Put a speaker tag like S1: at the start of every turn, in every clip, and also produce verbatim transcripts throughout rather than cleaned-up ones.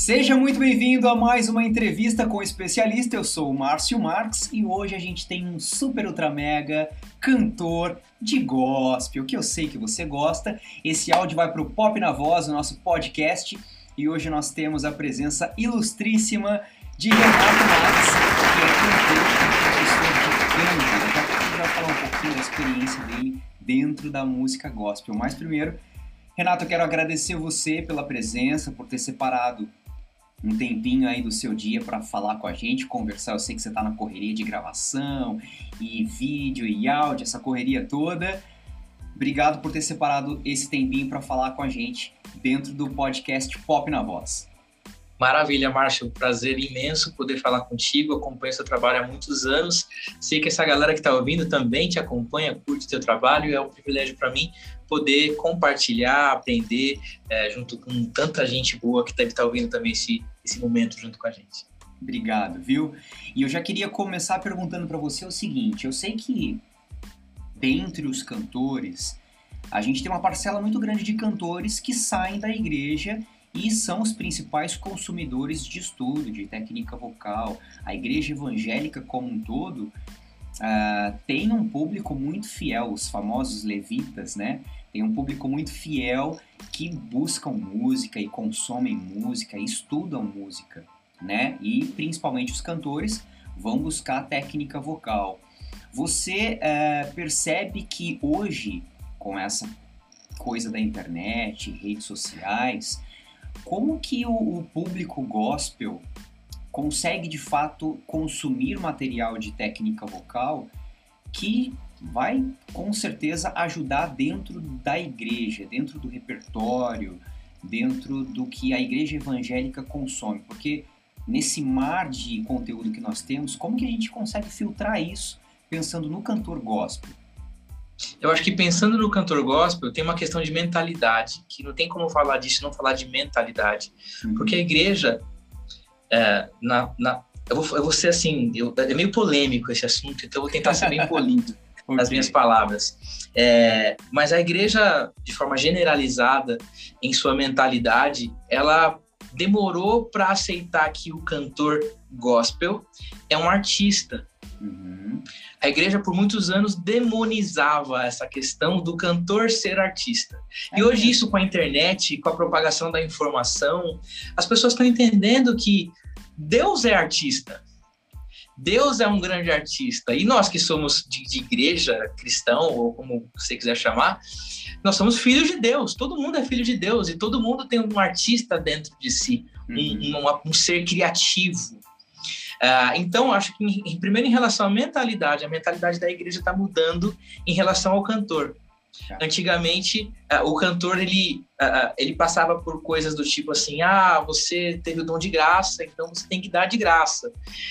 S1: Seja muito bem-vindo a mais uma entrevista com o especialista. Eu sou o Márcio Marques e hoje a gente tem um super ultra mega cantor de gospel, que eu sei que você gosta. Esse áudio vai para o Pop na Voz, o nosso podcast, e hoje nós temos a presença ilustríssima de Renato Marques, que é cantor e professor de canto. Ele vai falar um pouquinho da experiência dele dentro da música gospel. Mas primeiro, Renato, eu quero agradecer você pela presença, por ter separado um tempinho aí do seu dia para falar com a gente, conversar. Eu sei que você está na correria de gravação e vídeo e áudio, essa correria toda. Obrigado por ter separado esse tempinho para falar com a gente dentro do podcast Pop na Voz.
S2: Maravilha, Márcio. Prazer imenso poder falar contigo. Acompanho seu trabalho há muitos anos. Sei que essa galera que está ouvindo também te acompanha, curte o teu trabalho. É um privilégio para mim poder compartilhar, aprender é, junto com tanta gente boa que deve estar ouvindo também esse, esse momento junto com a gente.
S1: Obrigado, viu? E eu já queria começar perguntando para você o seguinte. Eu sei que dentre os cantores, a gente tem uma parcela muito grande de cantores que saem da igreja e são os principais consumidores de estudo, de técnica vocal. A igreja evangélica como um todo uh, tem um público muito fiel, os famosos levitas, né? Tem um público muito fiel que buscam música e consomem música, estudam música, né? E principalmente os cantores vão buscar a técnica vocal. Você uh, percebe que hoje, com essa coisa da internet, redes sociais, como que o, o público gospel consegue, de fato, consumir material de técnica vocal que vai, com certeza, ajudar dentro da igreja, dentro do repertório, dentro do que a igreja evangélica consome? Porque nesse mar de conteúdo que nós temos, como que a gente consegue filtrar isso pensando no cantor gospel?
S2: Eu acho que pensando no cantor gospel, tem uma questão de mentalidade, que não tem como falar disso e não falar de mentalidade. Uhum. Porque a igreja, é, na, na, eu, vou, eu vou ser assim, eu, é meio polêmico esse assunto, então eu vou tentar ser bem polido okay. nas minhas palavras. É, mas a igreja, de forma generalizada, em sua mentalidade, ela demorou para aceitar que o cantor gospel é um artista. Uhum. A igreja, por muitos anos, demonizava essa questão do cantor ser artista. É e hoje, isso com a internet, com a propagação da informação, as pessoas estão entendendo que Deus é artista. Deus é um grande artista. E nós que somos de, de igreja, cristão, ou como você quiser chamar, nós somos filhos de Deus. Todo mundo é filho de Deus. E todo mundo tem um artista dentro de si, uhum. um, um, um ser criativo. Uh, então, acho que, em, primeiro, em relação à mentalidade, a mentalidade da igreja está mudando em relação ao cantor. Tá. Antigamente, uh, o cantor, ele, uh, ele passava por coisas do tipo assim, ah, você teve o dom de graça, então você tem que dar de graça.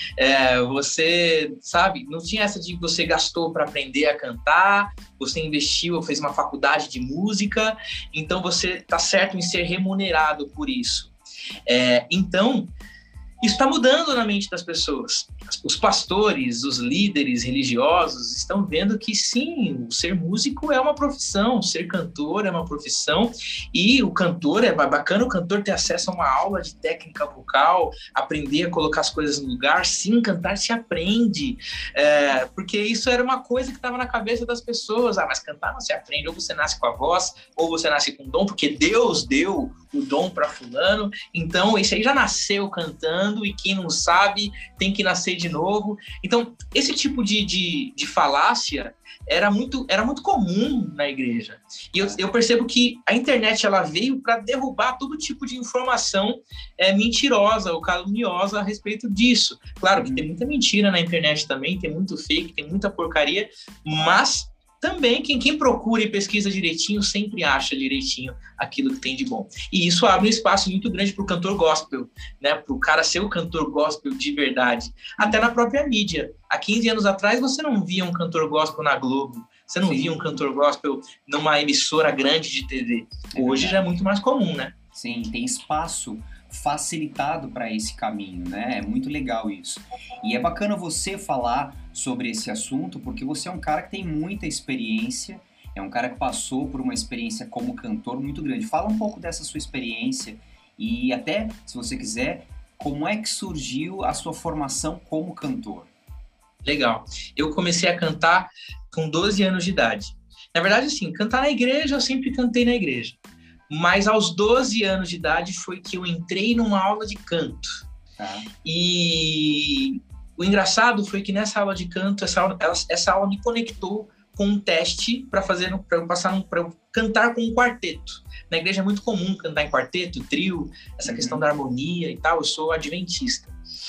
S2: Uh, você, sabe, não tinha essa de que você gastou para aprender a cantar, você investiu, fez uma faculdade de música, então você está certo em ser remunerado por isso. Uh, então... Isso está mudando na mente das pessoas. Os pastores, os líderes religiosos estão vendo que sim, o ser músico é uma profissão, ser cantor é uma profissão, e o cantor, é bacana o cantor ter acesso a uma aula de técnica vocal, aprender a colocar as coisas no lugar. Sim, cantar se aprende, é, porque isso era uma coisa que estava na cabeça das pessoas. Ah, mas cantar não se aprende, ou você nasce com a voz, ou você nasce com o dom, porque Deus deu o dom para fulano, então esse aí já nasceu cantando, e quem não sabe tem que nascer de novo. Então, esse tipo de, de, de falácia era muito, era muito comum na igreja. E eu, eu percebo que a internet ela veio para derrubar todo tipo de informação é, mentirosa ou caluniosa a respeito disso. Claro que tem muita mentira na internet também, tem muito fake, tem muita porcaria, mas também quem, quem procura e pesquisa direitinho sempre acha direitinho aquilo que tem de bom. E isso abre um espaço muito grande para o cantor gospel, né? Para o cara ser o cantor gospel de verdade. Até na própria mídia. Há quinze anos atrás você não via um cantor gospel na Globo, você não Sim. via um cantor gospel numa emissora grande de T V. Hoje é já é muito mais comum, né?
S1: Sim, tem espaço facilitado para esse caminho, né? É muito legal isso. E é bacana você falar sobre esse assunto, porque você é um cara que tem muita experiência, é um cara que passou por uma experiência como cantor muito grande. Fala um pouco dessa sua experiência E até, se você quiser, como é que surgiu a sua formação como cantor?
S2: Legal. Eu comecei a cantar com doze anos de idade. Na verdade, assim, cantar na igreja, eu sempre cantei na igreja. Mas aos doze anos de idade foi que eu entrei numa aula de canto.
S1: Tá.
S2: E o engraçado foi que nessa aula de canto, essa aula, essa aula me conectou com um teste para fazer, para eu passar, para eu cantar com um quarteto. Na igreja é muito comum cantar em quarteto, trio, essa uhum. questão da harmonia e tal. Eu sou adventista.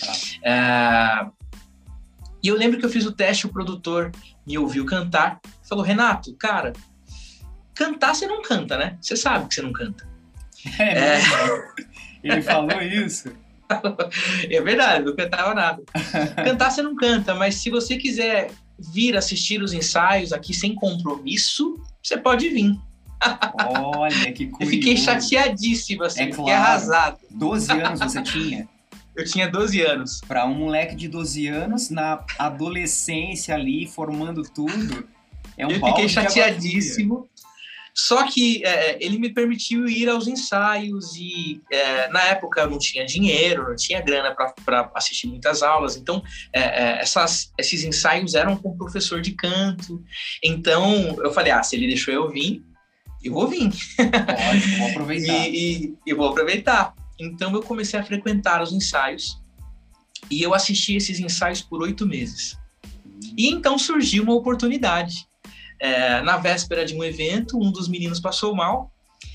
S2: Tá. É... E eu lembro que eu fiz o teste, o produtor me ouviu cantar, falou, Renato, cara, cantar você não canta, né? Você sabe que você não canta.
S1: É, é... Ele falou isso.
S2: É verdade, não cantava nada. Cantar você não canta, mas se você quiser vir assistir os ensaios aqui sem compromisso, você pode vir.
S1: Olha, que curioso.
S2: Eu fiquei chateadíssimo, assim,
S1: é
S2: fiquei
S1: claro.
S2: arrasado.
S1: doze anos você tinha?
S2: Eu tinha doze anos.
S1: Para um moleque de doze anos, na adolescência ali, formando tudo, é um
S2: Eu
S1: balde
S2: fiquei
S1: de
S2: chateadíssimo. Só que é, ele me permitiu ir aos ensaios e é, na época eu não tinha dinheiro, não tinha grana para assistir muitas aulas, então é, é, essas, esses ensaios eram com o professor de canto. Então eu falei, ah, se ele deixou eu vir, eu vou vir.
S1: Pode, vou aproveitar.
S2: e, e eu vou aproveitar. Então eu comecei a frequentar os ensaios e eu assisti esses ensaios por oito meses. E então surgiu uma oportunidade. É, na véspera de um evento, um dos meninos passou mal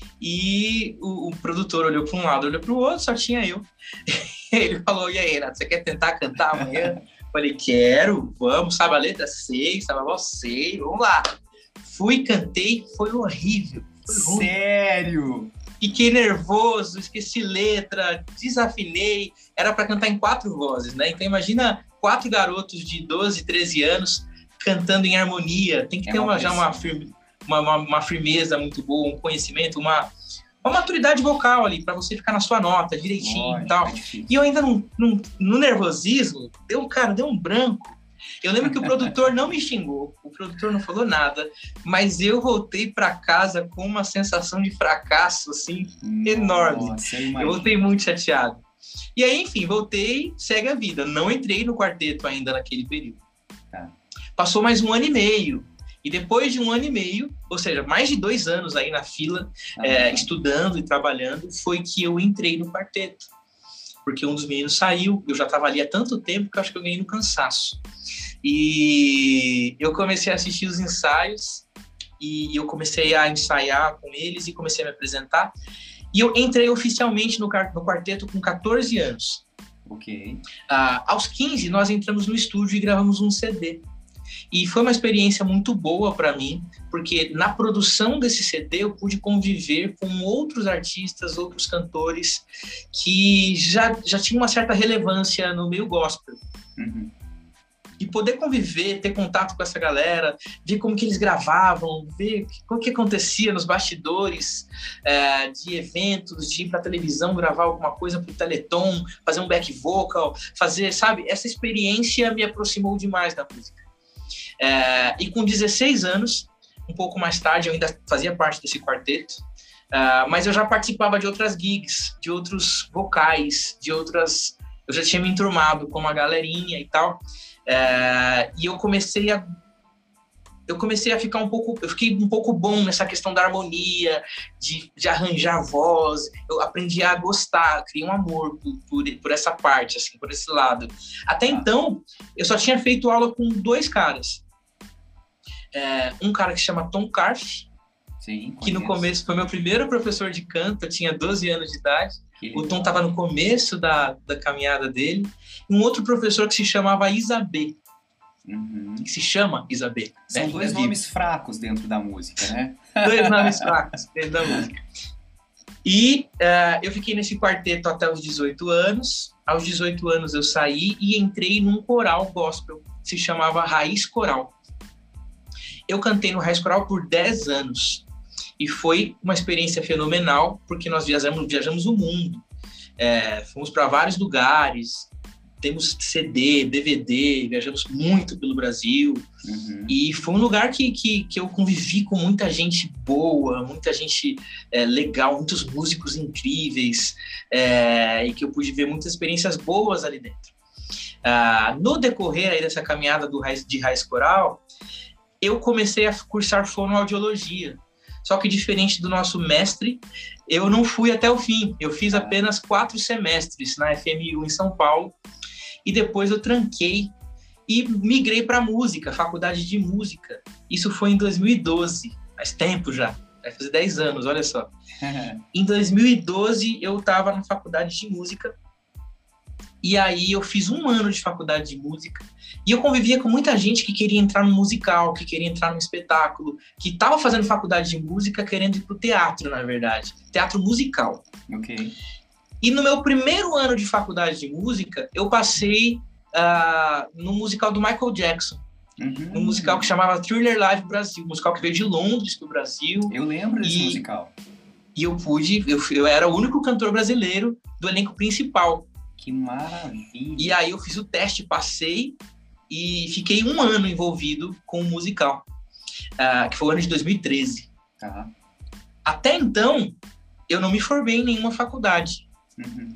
S2: e o, o produtor olhou para um lado, olhou para o outro, só tinha eu. Ele falou, e aí, Renato, você quer tentar cantar amanhã? Falei, quero, vamos, sabe a letra? Sei, sabe a voz? Sei, vamos lá. Fui, cantei, foi horrível. Foi ruim.
S1: Sério?
S2: Fiquei nervoso, esqueci letra, desafinei. Era para cantar em quatro vozes, né? Então imagina quatro garotos de doze, treze anos cantando em harmonia. Tem que é ter uma, já uma, firme, uma, uma, uma firmeza muito boa, um conhecimento, uma, uma maturidade vocal ali, para você ficar na sua nota direitinho. Lógico, e tal. É e eu ainda não, não, no nervosismo, deu, cara, deu um branco. Eu lembro que o produtor não me xingou, o produtor não falou nada, mas eu voltei para casa com uma sensação de fracasso, assim, Nossa, enorme. Eu, eu voltei muito chateado. E aí, enfim, voltei, segue a vida. Não entrei no quarteto ainda naquele período. Tá. Passou mais um ano e meio. E depois de um ano e meio, ou seja, mais de dois anos aí na fila, ah, é, estudando e trabalhando, foi que eu entrei no quarteto. Porque um dos meninos saiu, eu já estava ali há tanto tempo que eu acho que eu ganhei no cansaço. E eu comecei a assistir os ensaios e eu comecei a ensaiar com eles e comecei a me apresentar. E eu entrei oficialmente no, no quarteto com catorze anos.
S1: Ok.
S2: Ah, aos quinze, nós entramos no estúdio e gravamos um C D. E foi uma experiência muito boa para mim, porque na produção desse C D eu pude conviver com outros artistas, outros cantores que já, já tinham uma certa relevância no meio gospel.
S1: Uhum.
S2: E poder conviver, ter contato com essa galera, ver como que eles gravavam, ver o que acontecia nos bastidores é, de eventos, de ir para televisão gravar alguma coisa para o Teleton, fazer um back vocal, fazer, sabe? Essa experiência me aproximou demais da música. É, e com dezesseis anos, um pouco mais tarde, eu ainda fazia parte desse quarteto, uh, mas eu já participava de outras gigs, de outros vocais, de outras... Eu já tinha me enturmado com uma galerinha e tal, uh, e eu comecei a... Eu comecei a ficar um pouco... Eu fiquei um pouco bom nessa questão da harmonia, de, de arranjar voz, eu aprendi a gostar, criei um amor por, por, por essa parte, assim, por esse lado. Até então, eu só tinha feito aula com dois caras. É, um cara que chama Tom Carf,
S1: Sim,
S2: que no começo foi meu primeiro professor de canto, eu tinha doze anos de idade. Que o Tom estava no começo da, da caminhada dele. E um outro professor que se chamava Isabê.
S1: Uhum.
S2: Que se chama Isabê.
S1: São né? dois nomes fracos dentro da música, né?
S2: Dois nomes fracos dentro da música. E uh, eu fiquei nesse quarteto até os dezoito anos. Aos dezoito anos eu saí e entrei num coral gospel que se chamava Raiz Coral. Eu cantei no Raiz Coral por dez anos e foi uma experiência fenomenal, porque nós viajamos, viajamos o mundo, é, fomos para vários lugares, temos C D, D V D, viajamos muito pelo Brasil. Uhum. E foi um lugar que, que, que eu convivi com muita gente boa, muita gente é, legal, muitos músicos incríveis, é, e que eu pude ver muitas experiências boas ali dentro. Ah, no decorrer aí dessa caminhada do, de Raiz Coral, eu comecei a cursar fonoaudiologia. Só que diferente do nosso mestre, eu não fui até o fim. Eu fiz apenas quatro semestres na F M U em São Paulo e depois eu tranquei e migrei para música, faculdade de música. Isso foi em dois mil e doze, faz tempo já, vai fazer dez anos, olha só. Em dois mil e doze eu estava na faculdade de música e aí eu fiz um ano de faculdade de música e eu convivia com muita gente que queria entrar no musical, que queria entrar no espetáculo, que estava fazendo faculdade de música querendo ir para o teatro, na verdade. Teatro musical.
S1: Ok.
S2: E no meu primeiro ano de faculdade de música, eu passei uh, no musical do Michael Jackson. Uhum. Um musical que chamava Thriller Live Brasil. Um musical que veio de Londres para o Brasil.
S1: Eu lembro desse
S2: e,
S1: musical.
S2: E eu pude... Eu, eu era o único cantor brasileiro do elenco principal.
S1: Que maravilha!
S2: E aí eu fiz o teste, passei e fiquei um ano envolvido com o musical, uh, que foi o ano de dois mil e treze.
S1: Uhum.
S2: Até então, eu não me formei em nenhuma faculdade.
S1: Uhum.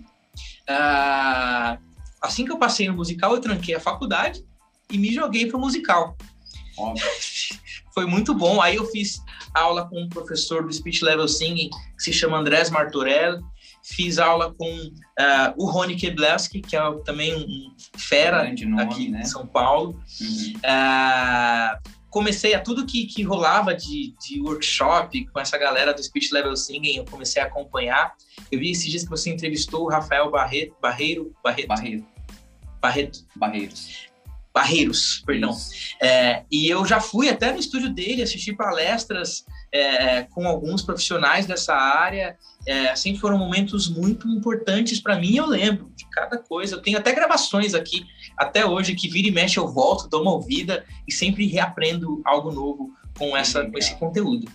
S2: Uh, assim que eu passei no musical, eu tranquei a faculdade e me joguei para o musical.
S1: Óbvio.
S2: Foi muito bom. Aí eu fiz aula com um professor do Speech Level Singing, que se chama Andrés Martorell. Fiz aula com uh, o Rony Kebleski, que é também um fera nome, aqui né? em São Paulo. Uhum. Uh, comecei a tudo que, que rolava de, de workshop com essa galera do Speech Level Singing, eu comecei a acompanhar. Eu vi esses dias que você entrevistou o Rafael Barreto, Barreiro, Barreto,
S1: Barreiro.
S2: Barreto.
S1: Barreiros.
S2: Barreiros, perdão. É, e eu já fui até no estúdio dele, assisti palestras é, com alguns profissionais dessa área. É, assim, foram momentos muito importantes para mim, eu lembro de cada coisa. Eu tenho até gravações aqui, até hoje, que vira e mexe eu volto, dou uma ouvida e sempre reaprendo algo novo com, essa, com esse conteúdo.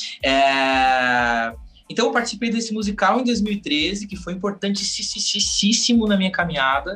S2: É, então, eu participei desse musical em dois mil e treze, que foi importantíssimo na minha caminhada.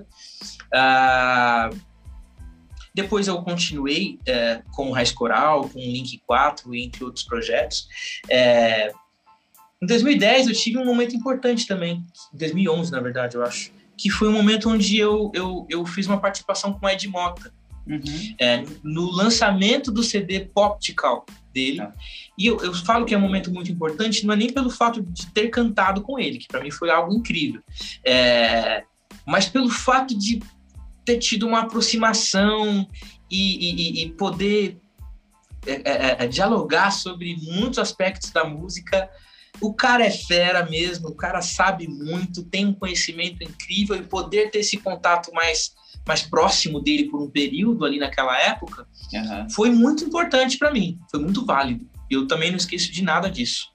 S2: Uh, Depois eu continuei é, com o Raiz Coral, com o Link quatro, entre outros projetos. É, em dois mil e dez eu tive um momento importante também, em dois mil e onze, na verdade, eu acho, que foi um momento onde eu, eu, eu fiz uma participação com o Ed Mota, uhum. é, no lançamento do C D Poptical dele. Ah. E eu, eu falo que é um momento muito importante, não é nem pelo fato de ter cantado com ele, que para mim foi algo incrível, é, mas pelo fato de ter tido uma aproximação e, e, e poder é, é, dialogar sobre muitos aspectos da música. O cara é fera mesmo, o cara sabe muito, tem um conhecimento incrível, e poder ter esse contato mais, mais próximo dele por um período ali naquela época, uhum. foi muito importante para mim, foi muito válido. Eu também não esqueço de nada disso.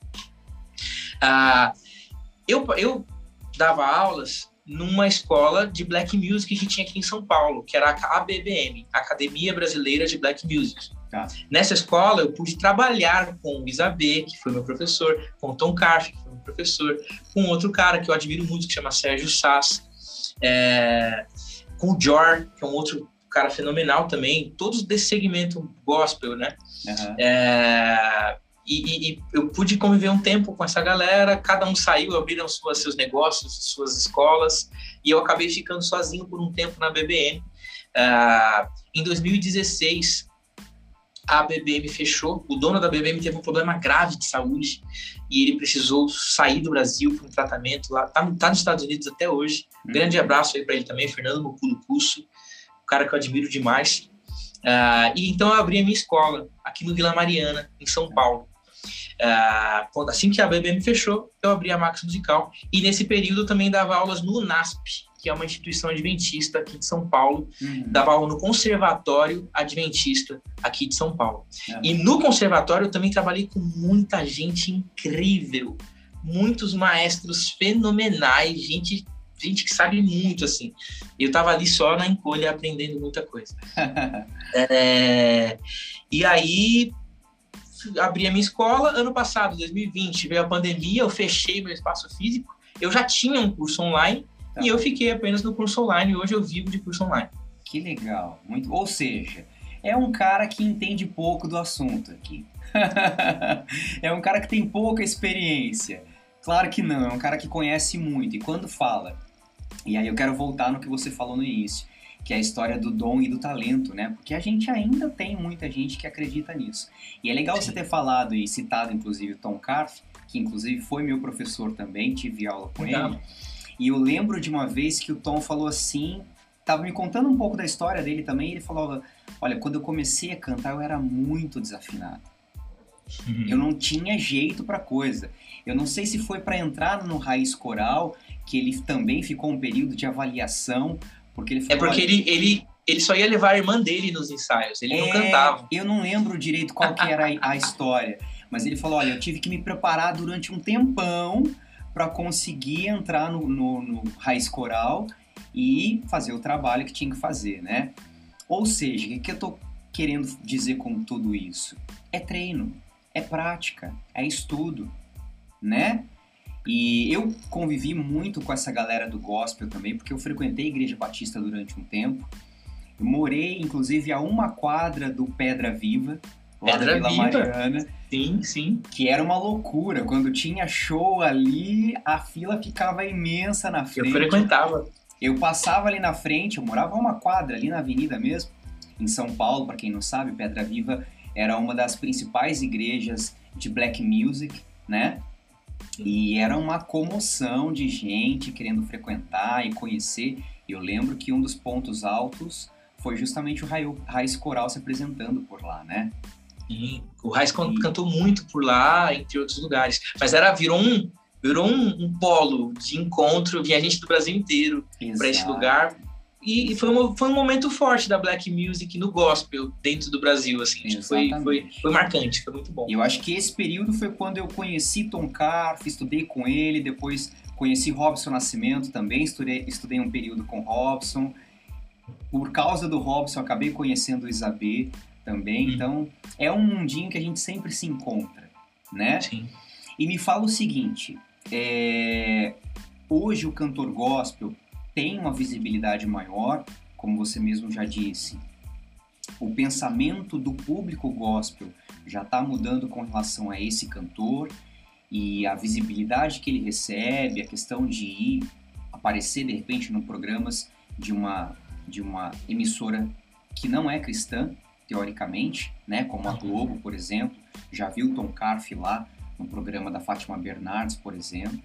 S2: Ah, eu, eu dava aulas numa escola de Black Music que tinha aqui em São Paulo, que era a A B B M, Academia Brasileira de Black Music. Ah. Nessa escola, eu pude trabalhar com o Isabê, que foi meu professor, com o Tom Carf, que foi meu professor, com outro cara que eu admiro muito, que chama Sérgio Sass, é, com o Jor, que é um outro cara fenomenal também, todos desse segmento gospel, né? Uhum. É, E, e eu pude conviver um tempo com essa galera, cada um saiu, abriram suas, seus negócios, suas escolas, e eu acabei ficando sozinho por um tempo na B B M. Uh, em dois mil e dezesseis, a B B M fechou, o dono da B B M teve um problema grave de saúde, e ele precisou sair do Brasil para um tratamento lá, tá, tá nos Estados Unidos até hoje. Uhum. Grande abraço aí para ele também, Fernando Moculo Cusso, um cara que eu admiro demais. Uh, e então eu abri a minha escola, aqui no Vila Mariana, em São Paulo. Uh, assim que a B B M fechou, eu abri a Max Musical, e nesse período eu também dava aulas no NASP, que é uma instituição adventista aqui de São Paulo. Uhum. Dava aula no Conservatório Adventista aqui de São Paulo. Uhum. E no conservatório eu também trabalhei com muita gente incrível, muitos maestros fenomenais, gente, gente que sabe muito, assim. Eu tava ali só na encolha aprendendo muita coisa. é, e aí abri a minha escola. Ano passado, dois mil e vinte, veio a pandemia, eu fechei meu espaço físico. Eu já tinha um curso online, e eu fiquei apenas no curso online, e hoje eu vivo de curso online.
S1: Que legal. Muito... Ou seja, é um cara que entende pouco do assunto aqui. É um cara que tem pouca experiência. Claro que não, é um cara que conhece muito. E quando fala, e aí eu quero voltar no que você falou no início, que é a história do dom e do talento, né? Porque a gente ainda tem muita gente que acredita nisso. E é legal Sim. você ter falado e citado, inclusive, o Tom Carf, que inclusive foi meu professor também, tive aula com Legal. ele. E eu lembro de uma vez que o Tom falou assim, tava me contando um pouco da história dele também, e ele falou, olha, quando eu comecei a cantar, eu era muito desafinado. Uhum. Eu não tinha jeito pra coisa. Eu não sei se foi para entrar no Raiz Coral, que ele também ficou um período de avaliação, porque ele falou,
S2: É porque ele, ele, ele só ia levar a irmã dele nos ensaios, ele é, não cantava.
S1: Eu não lembro direito qual que era a, a história, mas ele falou, olha, eu tive que me preparar durante um tempão para conseguir entrar no, no, no Raiz Coral e fazer o trabalho que tinha que fazer, né? Ou seja, o que eu tô querendo dizer com tudo isso? É treino, é prática, é estudo, né? E eu convivi muito com essa galera do gospel também, porque eu frequentei a Igreja Batista durante um tempo. Eu morei, inclusive, a uma quadra do Pedra Viva, lá
S2: Pedra
S1: da Vila
S2: Viva.
S1: Mariana.
S2: Sim, sim.
S1: Que era uma loucura. Quando tinha show ali, a fila ficava imensa na frente.
S2: Eu frequentava.
S1: Eu passava ali na frente, eu morava a uma quadra ali na avenida mesmo, em São Paulo, para quem não sabe, Pedra Viva era uma das principais igrejas de black music, né? E era uma comoção de gente querendo frequentar e conhecer. Eu lembro que um dos pontos altos foi justamente o Raiz Coral se apresentando por lá, né?
S2: Sim, o Raiz e... cantou muito por lá, entre outros lugares. Mas era, virou um, virou um, um polo de encontro, vinha gente do Brasil inteiro para esse lugar. E, e foi, um, foi um momento forte da black music no gospel dentro do Brasil, assim. Foi, foi, foi marcante, foi muito bom.
S1: Eu acho que esse período foi quando eu conheci Tom Carf, estudei com ele, depois conheci Robson Nascimento também, estudei, estudei um período com Robson. Por causa do Robson, acabei conhecendo o Isabê também. Hum. Então, é um mundinho que a gente sempre se encontra, né?
S2: Sim.
S1: E me fala o seguinte, é... hoje o cantor gospel tem uma visibilidade maior, como você mesmo já disse. O pensamento do público gospel já está mudando com relação a esse cantor e a visibilidade que ele recebe, a questão de ir aparecer de repente em programas de uma, de uma emissora que não é cristã, teoricamente, né, como a Globo, por exemplo. Já viu Tom Carf lá no programa da Fátima Bernardes, por exemplo.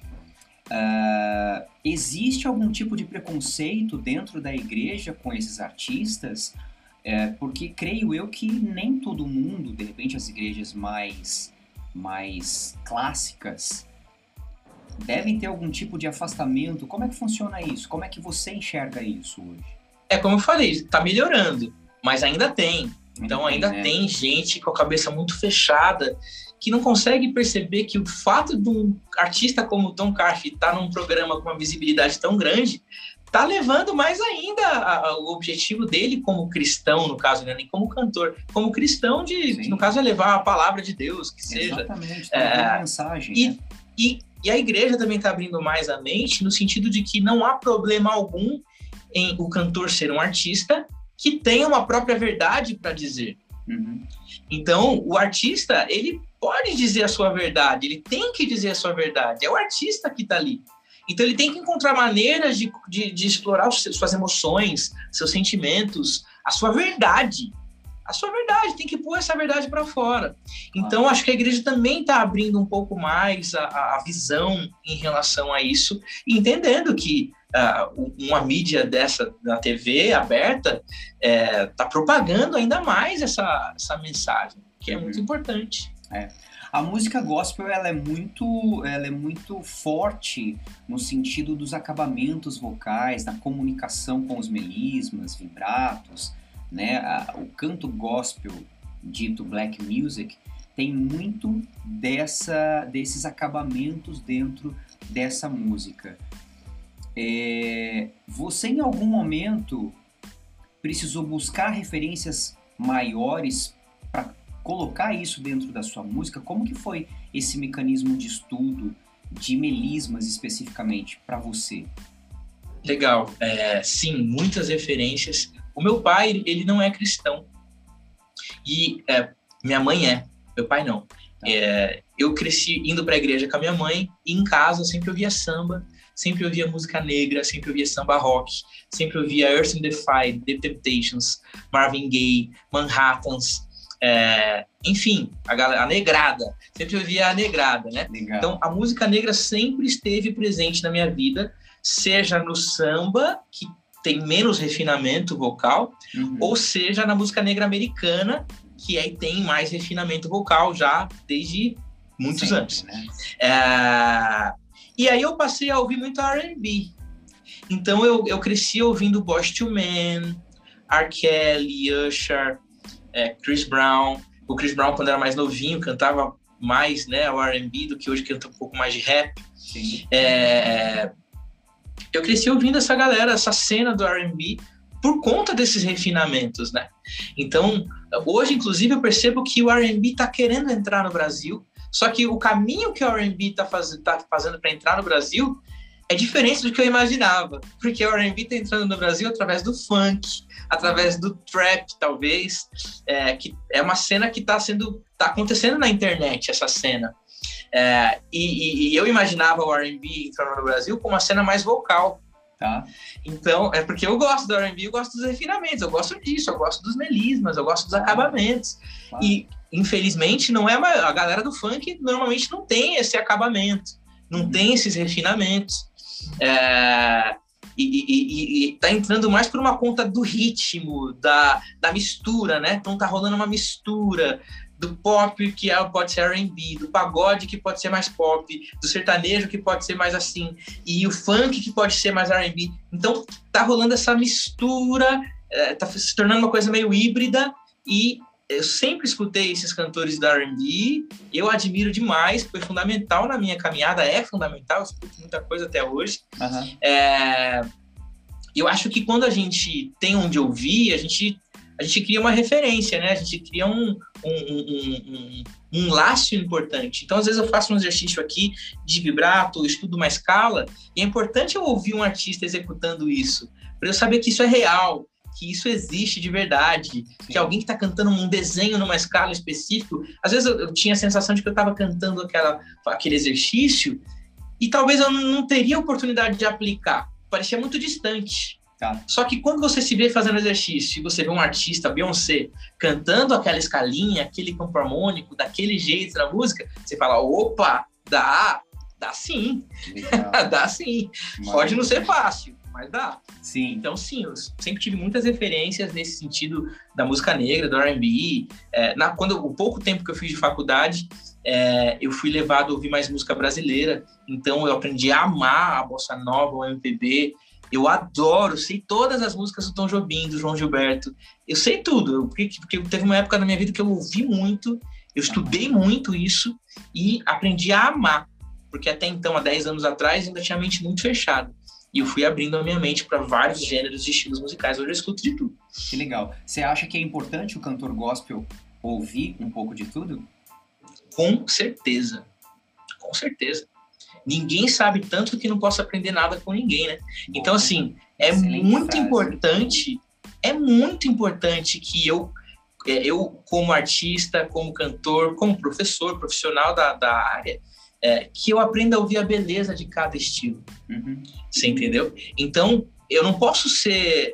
S1: Uh, existe algum tipo de preconceito dentro da igreja com esses artistas? É, porque creio eu que nem todo mundo, de repente as igrejas mais, mais clássicas, devem ter algum tipo de afastamento. Como é que funciona isso? Como é que você enxerga isso hoje?
S2: É como eu falei, está melhorando, mas ainda tem. Então ainda
S1: tem, né?
S2: tem gente com a cabeça muito fechada que não consegue perceber que o fato de um artista como o Tom Carf estar num programa com uma visibilidade tão grande está levando mais ainda a, a, o objetivo dele como cristão, no caso, né? Nem como cantor, como cristão, de, que no caso é levar a palavra de Deus, que seja.
S1: Exatamente, é, uma mensagem,
S2: e,
S1: né?
S2: e, e a igreja também está abrindo mais a mente no sentido de que não há problema algum em o cantor ser um artista que tenha uma própria verdade para dizer.
S1: Uhum.
S2: Então, o artista, ele pode dizer a sua verdade, ele tem que dizer a sua verdade, é o artista que está ali. Então, ele tem que encontrar maneiras de, de, de explorar os, suas emoções, seus sentimentos, a sua verdade. A sua verdade, tem que pôr essa verdade para fora. Então, ah. acho que a igreja também está abrindo um pouco mais a, a visão em relação a isso, e entendendo que Uh, uma mídia dessa na T V aberta está é, propagando ainda mais essa, essa mensagem, que é uhum. muito importante.
S1: É. A música gospel ela é, muito, ela é muito forte no sentido dos acabamentos vocais, da comunicação com os melismas, vibratos, né? A, o canto gospel, dito black music, tem muito dessa, desses acabamentos dentro dessa música. É, você em algum momento precisou buscar referências maiores para colocar isso dentro da sua música? Como que foi esse mecanismo de estudo de melismas especificamente para você?
S2: Legal. É, sim, muitas referências. O meu pai, ele não é cristão. E é, minha mãe é. Meu pai não. É, eu cresci indo para a igreja com a minha mãe e em casa eu sempre ouvia samba, sempre ouvia música negra, sempre ouvia samba rock, sempre ouvia Earth and the Fire, The Temptations, Marvin Gaye, Manhattans, é, enfim, a, galera, a negrada, sempre ouvia a negrada, né?
S1: Legal.
S2: Então a música negra sempre esteve presente na minha vida, seja no samba, que tem menos refinamento vocal, uhum. ou seja na música negra americana, que aí tem mais refinamento vocal já desde muitos Sempre, anos. Né? É... E aí eu passei a ouvir muito R and B. Então eu, eu cresci ouvindo Boyz two Men, R. Kelly, Usher, é, Chris Brown. O Chris Brown, quando era mais novinho, cantava mais, né, o R and B do que hoje canta um pouco mais de rap. Sim. É... Eu cresci ouvindo essa galera, essa cena do R and B, por conta desses refinamentos, né? Então, hoje, inclusive, eu percebo que o R and B está querendo entrar no Brasil, só que o caminho que o R and B está faz, tá fazendo para entrar no Brasil é diferente do que eu imaginava, porque o R and B está entrando no Brasil através do funk, através do trap, talvez, é, que é uma cena que está sendo, tá acontecendo na internet, essa cena. É, e, e eu imaginava o R and B entrando no Brasil como uma cena mais vocal. Tá. Então, é porque eu gosto do R and B, eu gosto dos refinamentos, eu gosto disso, eu gosto dos melismas, eu gosto dos acabamentos. Ah. E, infelizmente, não é uma, a galera do funk normalmente não tem esse acabamento, não uhum. tem esses refinamentos. É, e, e, e tá entrando mais por uma conta do ritmo, da, da mistura, né? Então tá rolando uma mistura do pop, que é, pode ser R and B, do pagode, que pode ser mais pop, do sertanejo, que pode ser mais assim, e o funk, que pode ser mais R and B. Então, tá rolando essa mistura, é, tá se tornando uma coisa meio híbrida, e eu sempre escutei esses cantores da R and B, eu admiro demais, foi fundamental na minha caminhada, é fundamental, eu escuto muita coisa até hoje. Uhum. É, eu acho que quando a gente tem onde ouvir, a gente... a gente cria uma referência, né? A gente cria um, um, um, um, um laço importante. Então, às vezes eu faço um exercício aqui de vibrato, estudo uma escala, e é importante eu ouvir um artista executando isso, para eu saber que isso é real, que isso existe de verdade, Sim. que alguém que está cantando um desenho numa escala específica, às vezes eu, eu tinha a sensação de que eu estava cantando aquela, aquele exercício, e talvez eu não teria oportunidade de aplicar, parecia muito distante. Tá. Só que quando você se vê fazendo exercício e você vê um artista, Beyoncé, cantando aquela escalinha, aquele campo harmônico, daquele jeito na música, você fala, opa, dá, dá sim, dá sim. Maravilha. Pode não ser fácil, mas dá. Sim. Então, sim, eu sempre tive muitas referências nesse sentido da música negra, do R and B. É, na, quando, o pouco tempo que eu fiz de faculdade, é, eu fui levado a ouvir mais música brasileira, então eu aprendi a amar a bossa nova, o M P B. Eu adoro, sei todas as músicas do Tom Jobim, do João Gilberto. Eu sei tudo, porque, porque teve uma época na minha vida que eu ouvi muito, eu estudei muito isso e aprendi a amar. Porque até então, há dez anos atrás, ainda tinha a mente muito fechada. E eu fui abrindo a minha mente para vários gêneros e estilos musicais. Hoje eu escuto de tudo.
S1: Que legal. Você acha que é importante o cantor gospel ouvir um pouco de tudo?
S2: Com certeza. Com certeza. Ninguém sabe tanto que não possa aprender nada com ninguém, né? Bom, então, assim, é muito frase. importante, é muito importante que eu, eu, como artista, como cantor, como professor, profissional da, da área, é, que eu aprenda a ouvir a beleza de cada estilo. Uhum. Você entendeu? Então, eu não posso ser...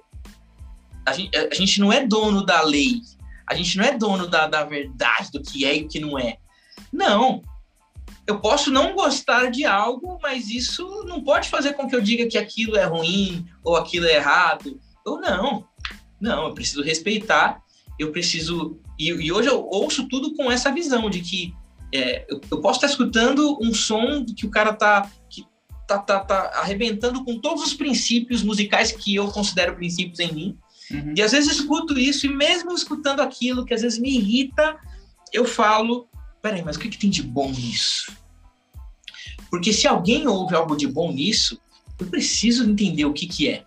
S2: A gente, a gente não é dono da lei, a gente não é dono da, da verdade, do que é e o que não é. Não. Eu posso não gostar de algo, mas isso não pode fazer com que eu diga que aquilo é ruim ou aquilo é errado. Ou não. Não, eu preciso respeitar, eu preciso... E, e hoje eu ouço tudo com essa visão de que é, eu, eu posso estar escutando um som que o cara tá, que tá, tá, tá arrebentando com todos os princípios musicais que eu considero princípios em mim. Uhum. E às vezes eu escuto isso, e mesmo escutando aquilo que às vezes me irrita, eu falo... Peraí, mas o que, que tem de bom nisso? Porque se alguém ouve algo de bom nisso, eu preciso entender o que, que é.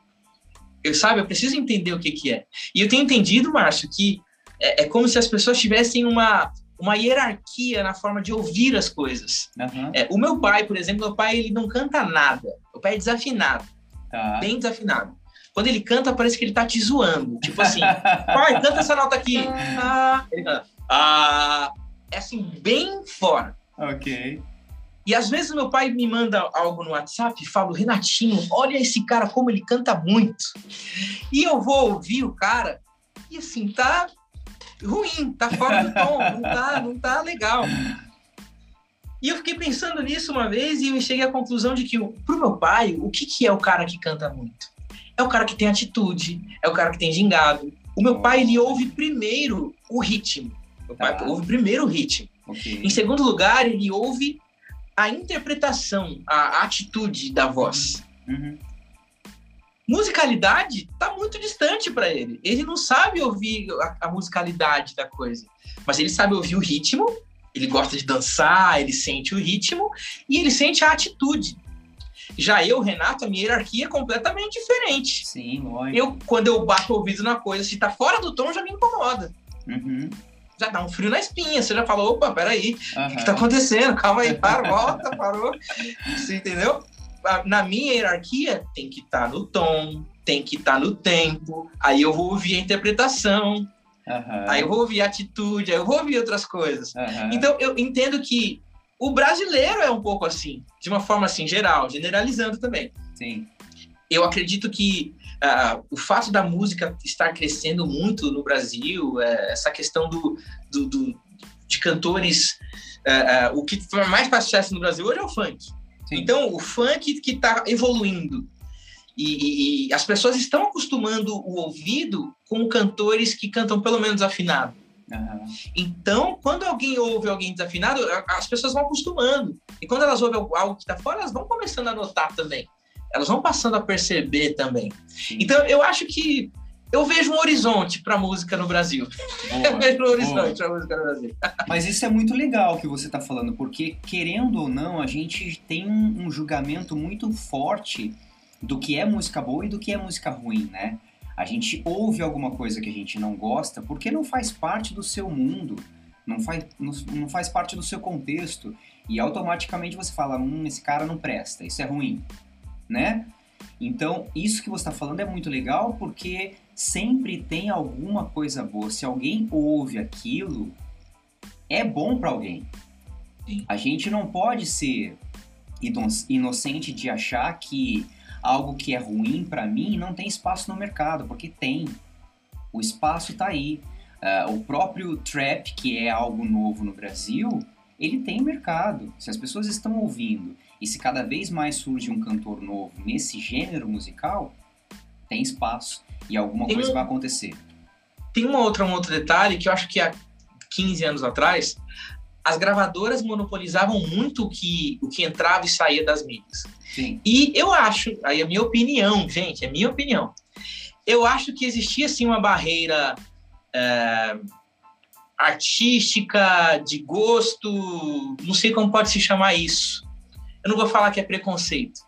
S2: Eu, sabe, eu preciso entender o que, que é. E eu tenho entendido, Márcio, que é, é como se as pessoas tivessem uma, uma hierarquia na forma de ouvir as coisas. Uhum. É, o meu pai, por exemplo, meu pai ele não canta nada. Meu pai é desafinado.
S1: Tá.
S2: Bem desafinado. Quando ele canta, parece que ele tá te zoando. Tipo assim, pai, canta essa nota aqui. Ah, ele canta. Ah, é assim, bem fora.
S1: Ok.
S2: E às vezes meu pai me manda algo no WhatsApp e fala, Renatinho, olha esse cara como ele canta muito. E eu vou ouvir o cara e assim, tá ruim, tá fora do tom, não tá, não tá legal. E eu fiquei pensando nisso uma vez e eu cheguei à conclusão de que, pro meu pai, o que, que é o cara que canta muito? É o cara que tem atitude, é o cara que tem gingado. O meu pai, ele ouve primeiro o ritmo. Meu pai ah. ouve primeiro o ritmo.
S1: Okay.
S2: Em segundo lugar, ele ouve a interpretação, a atitude da voz.
S1: Uhum.
S2: Musicalidade tá muito distante para ele. Ele não sabe ouvir a, a musicalidade da coisa, mas ele sabe ouvir o ritmo, ele gosta de dançar, ele sente o ritmo e ele sente a atitude. Já eu, Renato, a minha hierarquia é completamente diferente.
S1: Sim, lógico.
S2: Eu, quando eu bato o ouvido na coisa, se tá fora do tom, já me incomoda.
S1: Uhum.
S2: Já dá um frio na espinha. Você já falou, opa, peraí,
S1: uhum.
S2: o que, que tá acontecendo? Calma aí, para, volta, parou. Você entendeu? Na minha hierarquia, tem que estar tá no tom, tem que estar tá no tempo, aí eu vou ouvir a interpretação,
S1: uhum.
S2: aí eu vou ouvir a atitude, aí eu vou ouvir outras coisas.
S1: Uhum.
S2: Então, eu entendo que o brasileiro é um pouco assim, de uma forma assim, geral, generalizando também.
S1: Sim.
S2: Eu acredito que uh, o fato da música estar crescendo muito no Brasil, uh, essa questão do, do, do, de cantores... Uh, uh, o que mais faz sucesso no Brasil hoje é o funk. Sim. Então, o funk que está evoluindo. E, e, e as pessoas estão acostumando o ouvido com cantores que cantam pelo menos afinado.
S1: Uhum.
S2: Então, quando alguém ouve alguém desafinado, as pessoas vão acostumando. E quando elas ouvem algo que está fora, elas vão começando a notar também. Elas vão passando a perceber também. Sim. Então, eu acho que eu vejo um horizonte para a música no Brasil.
S1: Boa,
S2: eu vejo um horizonte para a música no Brasil.
S1: Mas isso é muito legal que você está falando, porque, querendo ou não, a gente tem um julgamento muito forte do que é música boa e do que é música ruim, né? A gente ouve alguma coisa que a gente não gosta porque não faz parte do seu mundo, não faz, não, não faz parte do seu contexto, e automaticamente você fala, hum, esse cara não presta, isso é ruim, né? Então, isso que você está falando é muito legal porque sempre tem alguma coisa boa. Se alguém ouve aquilo, é bom para alguém.
S2: Sim.
S1: A gente não pode ser inocente de achar que algo que é ruim para mim não tem espaço no mercado, porque tem. O espaço tá aí. Uh, o próprio trap, que é algo novo no Brasil, ele tem mercado. Se as pessoas estão ouvindo e se cada vez mais surge um cantor novo nesse gênero musical, tem espaço e alguma tem coisa um, vai acontecer.
S2: Tem uma outra, um outro detalhe que eu acho que há quinze anos atrás, as gravadoras monopolizavam muito o que, o que entrava e saía das mídias.
S1: Sim.
S2: E eu acho, aí é a minha opinião, gente, é minha opinião, eu acho que existia sim uma barreira é, artística, de gosto, não sei como pode se chamar isso. Eu não vou falar que é preconceito.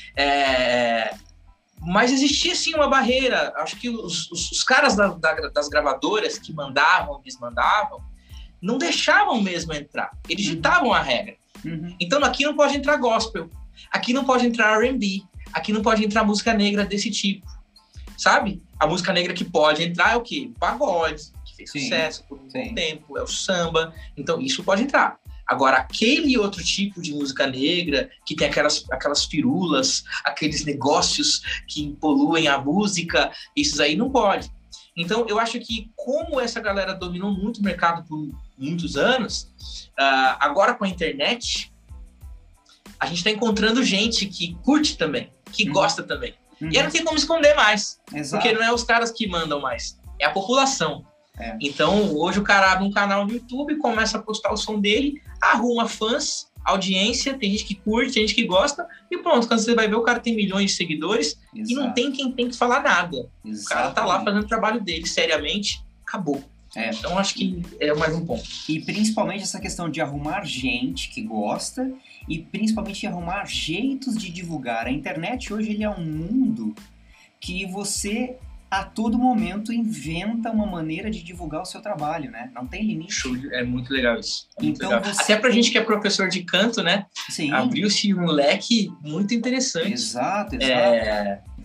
S2: É, mas existia sim uma barreira. Acho que os, os, os caras da, da, das gravadoras que mandavam, desmandavam, não deixavam mesmo entrar. Eles
S1: uhum.
S2: ditavam a regra.
S1: Uhum.
S2: Então aqui não pode entrar gospel, aqui não pode entrar R and B, aqui não pode entrar música negra desse tipo. Sabe? A música negra que pode entrar é o quê? O pagode, que fez sim. sucesso por um sim. bom tempo, é o samba. Então isso pode entrar. Agora, aquele outro tipo de música negra, que tem aquelas, aquelas firulas, aqueles negócios que poluem a música, isso aí não pode. Então, eu acho que como essa galera dominou muito o mercado por muitos anos, uh, agora com a internet, a gente está encontrando gente que curte também, que uhum. gosta também. Uhum. E aí não tem como esconder mais,
S1: Exato.
S2: Porque não é os caras que mandam mais, é a população.
S1: É.
S2: Então, hoje o cara abre um canal no YouTube, começa a postar o som dele, arruma fãs, audiência, tem gente que curte, tem gente que gosta, e pronto, quando você vai ver, o cara tem milhões de seguidores. Exato. E não tem quem tem que falar nada. Exatamente. O cara tá lá fazendo o trabalho dele, seriamente, acabou.
S1: É.
S2: Então, acho que é mais um ponto.
S1: E principalmente essa questão de arrumar gente que gosta e principalmente de arrumar jeitos de divulgar. A internet hoje ele é um mundo que você... a todo momento inventa uma maneira de divulgar o seu trabalho, né? Não tem limite.
S2: É muito legal isso. É muito
S1: então,
S2: legal.
S1: Você...
S2: Até pra gente que é professor de canto, né?
S1: Sim.
S2: Abriu-se um leque muito interessante.
S1: Exato, exato.
S2: É...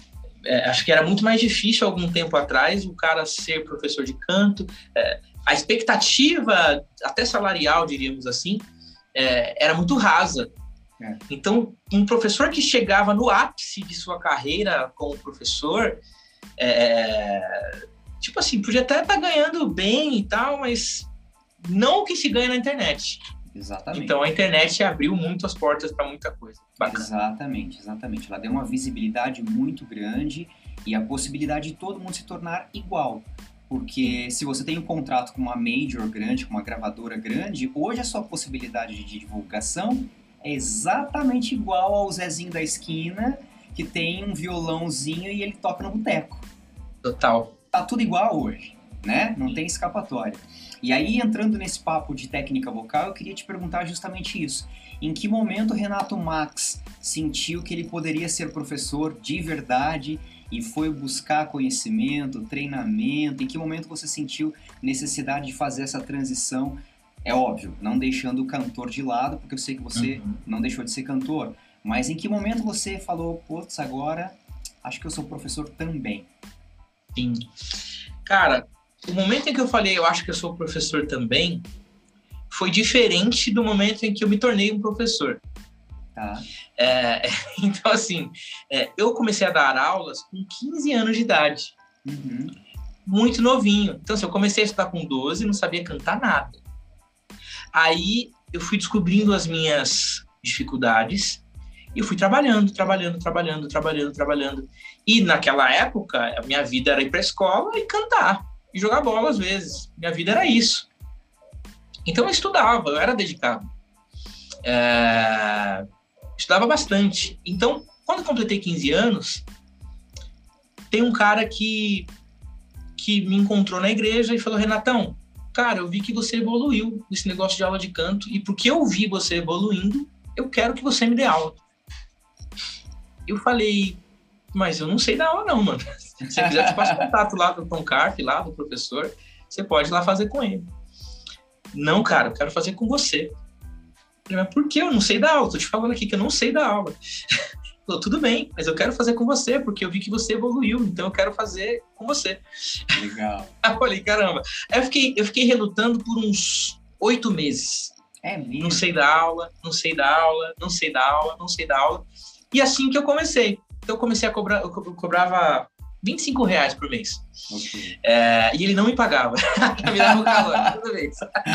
S2: é, acho que era muito mais difícil algum tempo atrás o cara ser professor de canto. É, a expectativa, até salarial, diríamos assim, é, era muito rasa. É. Então, um professor que chegava no ápice de sua carreira como professor, é, tipo assim, podia até estar ganhando bem e tal, mas não o que se ganha na internet.
S1: Exatamente.
S2: Então, a internet abriu muito as portas para muita coisa. Bacana.
S1: Exatamente, exatamente. Ela deu uma visibilidade muito grande e a possibilidade de todo mundo se tornar igual. Porque se você tem um contrato com uma major grande, com uma gravadora grande, hoje a sua possibilidade de divulgação é exatamente igual ao Zezinho da esquina, que tem um violãozinho e ele toca no boteco.
S2: Total.
S1: Tá tudo igual hoje, né? Não tem escapatória. E aí, entrando nesse papo de técnica vocal, eu queria te perguntar justamente isso. Em que momento o Renato Max sentiu que ele poderia ser professor de verdade e foi buscar conhecimento, treinamento? Em que momento você sentiu necessidade de fazer essa transição? É óbvio, não deixando o cantor de lado, porque eu sei que você uhum. não deixou de ser cantor. Mas em que momento você falou, putz, agora acho que eu sou professor também?
S2: Sim. Cara, o momento em que eu falei, eu acho que eu sou professor também, foi diferente do momento em que eu me tornei um professor.
S1: Tá.
S2: É, então, assim, é, eu comecei a dar aulas com quinze anos de idade.
S1: Uhum.
S2: Muito novinho. Então, assim, eu comecei a estudar com doze, não sabia cantar nada. Aí, eu fui descobrindo as minhas dificuldades e eu fui trabalhando, trabalhando, trabalhando, trabalhando, trabalhando. E, naquela época, a minha vida era ir para a escola e cantar. E jogar bola às vezes. Minha vida era isso. Então eu estudava, eu era dedicado. É... Estudava bastante. Então, quando eu completei quinze anos, tem um cara que, que me encontrou na igreja e falou, Renatão, cara, eu vi que você evoluiu nesse negócio de aula de canto e porque eu vi você evoluindo, eu quero que você me dê aula. Eu falei, mas eu não sei dar aula não, mano. Se você quiser, te passo contato lá do Tom Carp, lá do professor, você pode ir lá fazer com ele. Não, cara, eu quero fazer com você. Eu falei, mas por que eu não sei dar aula? Tô te falando aqui que eu não sei dar aula. Falou, tudo bem, mas eu quero fazer com você, porque eu vi que você evoluiu, então eu quero fazer com você.
S1: Legal.
S2: Eu falei, caramba. Aí eu fiquei, eu fiquei relutando por uns oito meses.
S1: É mesmo? Não
S2: sei dar aula, não sei dar aula, não sei dar aula, não sei dar aula. E assim que eu comecei. Então eu comecei a cobrar, eu cobrava vinte e cinco reais por mês.
S1: Okay.
S2: É, e ele não me pagava. Me dava um calor toda vez.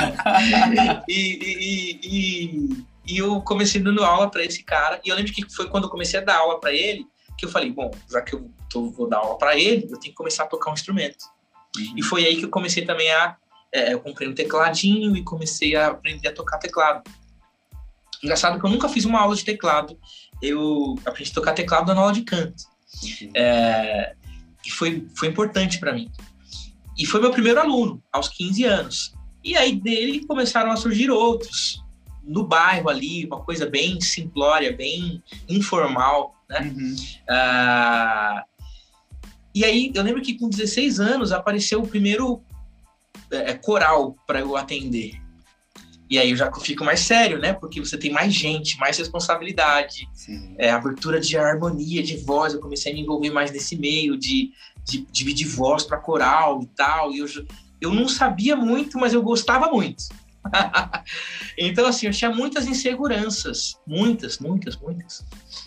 S2: e, e, e, e, e eu comecei dando aula para esse cara. E eu lembro que foi quando eu comecei a dar aula para ele que eu falei, bom, já que eu tô, vou dar aula para ele, eu tenho que começar a tocar um instrumento. Uhum. E foi aí que eu comecei também a... É, eu comprei um tecladinho e comecei a aprender a tocar teclado. Engraçado que eu nunca fiz uma aula de teclado. Eu aprendi a tocar teclado dando aula de canto. Uhum. É, e foi, foi importante para mim. E foi meu primeiro aluno, aos quinze anos. E aí dele começaram a surgir outros. No bairro ali, uma coisa bem simplória, bem informal, né?
S1: Uhum.
S2: Ah, e aí eu lembro que com dezesseis anos apareceu o primeiro é, coral para eu atender. E aí eu já fico mais sério, né? Porque você tem mais gente, mais responsabilidade, é, abertura de harmonia, de voz. Eu comecei a me envolver mais nesse meio de, de, de dividir voz para coral e tal. E eu, eu não sabia muito, mas eu gostava muito. Então, assim, eu tinha muitas inseguranças. Muitas, muitas, muitas.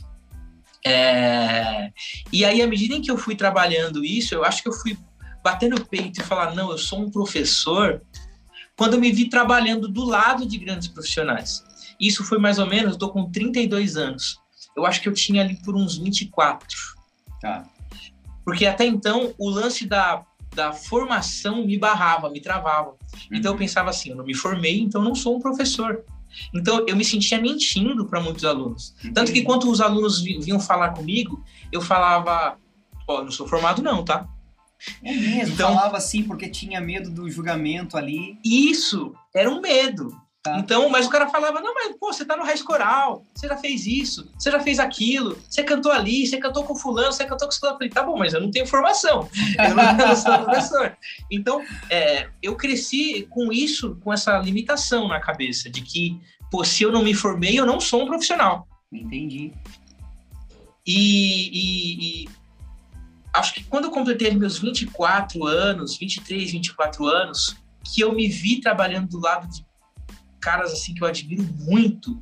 S2: É... E aí, à medida em que eu fui trabalhando isso, eu acho que eu fui batendo o peito e falar, não, eu sou um professor... Quando eu me vi trabalhando do lado de grandes profissionais. Isso foi mais ou menos, eu estou com trinta e dois anos. Eu acho que eu tinha ali por uns vinte e quatro.
S1: Tá.
S2: Porque até então, o lance da, da formação me barrava, me travava. Uhum. Então eu pensava assim, eu não me formei, então eu não sou um professor. Então eu me sentia mentindo para muitos alunos. Entendi. Tanto que quando os alunos vinham falar comigo, eu falava, ó, oh, não sou formado não, tá?
S1: É mesmo, então, falava assim porque tinha medo do julgamento ali.
S2: Isso, era um medo. Tá. Então, mas o cara falava, não, mas pô, você tá no Raiz Coral, você já fez isso, você já fez aquilo, você cantou ali, você cantou com fulano, você cantou com fulano. Eu falei, tá bom, mas eu não tenho formação, eu não, eu não sou professor. Então, é, eu cresci com isso, com essa limitação na cabeça, de que, pô, se eu não me formei, eu não sou um profissional.
S1: Entendi.
S2: E... e, e acho que quando eu completei meus vinte e quatro anos, vinte e três, vinte e quatro anos, que eu me vi trabalhando do lado de caras assim que eu admiro muito,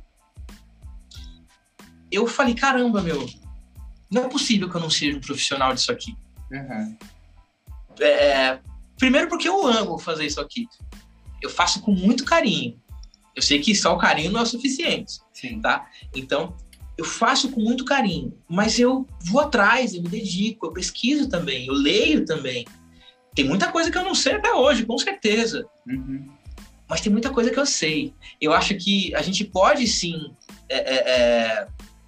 S2: eu falei, caramba, meu, não é possível que eu não seja um profissional disso aqui.
S1: Uhum.
S2: É, primeiro porque eu amo fazer isso aqui. Eu faço com muito carinho. Eu sei que só o carinho não é o suficiente.
S1: Sim.
S2: Tá? Então, eu faço com muito carinho, mas eu vou atrás, eu me dedico, eu pesquiso também, eu leio também. Tem muita coisa que eu não sei até hoje, com certeza.
S1: Uhum.
S2: Mas tem muita coisa que eu sei. Eu acho que a gente pode, sim, é, é, é,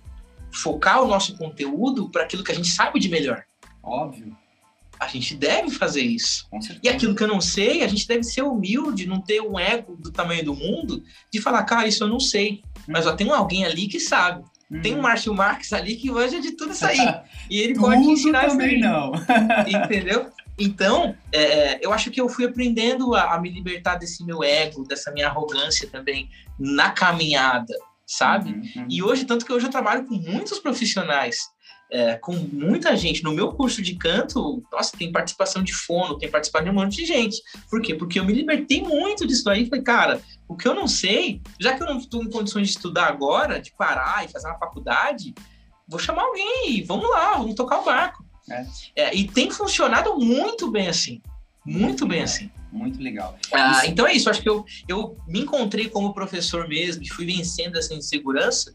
S2: focar o nosso conteúdo para aquilo que a gente sabe de melhor.
S1: Óbvio.
S2: A gente deve fazer isso.
S1: Com certeza.
S2: E aquilo que eu não sei, a gente deve ser humilde, não ter um ego do tamanho do mundo, de falar, cara, isso eu não sei. Mas ó, tem alguém ali que sabe. Uhum. Tem um Márcio Marques ali que manja de tudo isso aí. E ele pode ensinar isso aí.
S1: Não.
S2: Entendeu? Então, é, eu acho que eu fui aprendendo a, a me libertar desse meu ego, dessa minha arrogância também na caminhada, sabe?
S1: Uhum, uhum.
S2: E hoje, tanto que hoje eu trabalho com muitos profissionais, é, com muita gente. No meu curso de canto, nossa, tem participação de fono, tem participação de um monte de gente. Por quê? Porque eu me libertei muito disso aí. Falei, cara, o que eu não sei, já que eu não estou em condições de estudar agora, de parar e fazer uma faculdade, vou chamar alguém e vamos lá, vamos tocar o barco. É. É, e tem funcionado muito bem assim. Muito bem assim.
S1: Muito legal.
S2: Ah, então é isso, acho que eu, eu me encontrei como professor mesmo e fui vencendo essa insegurança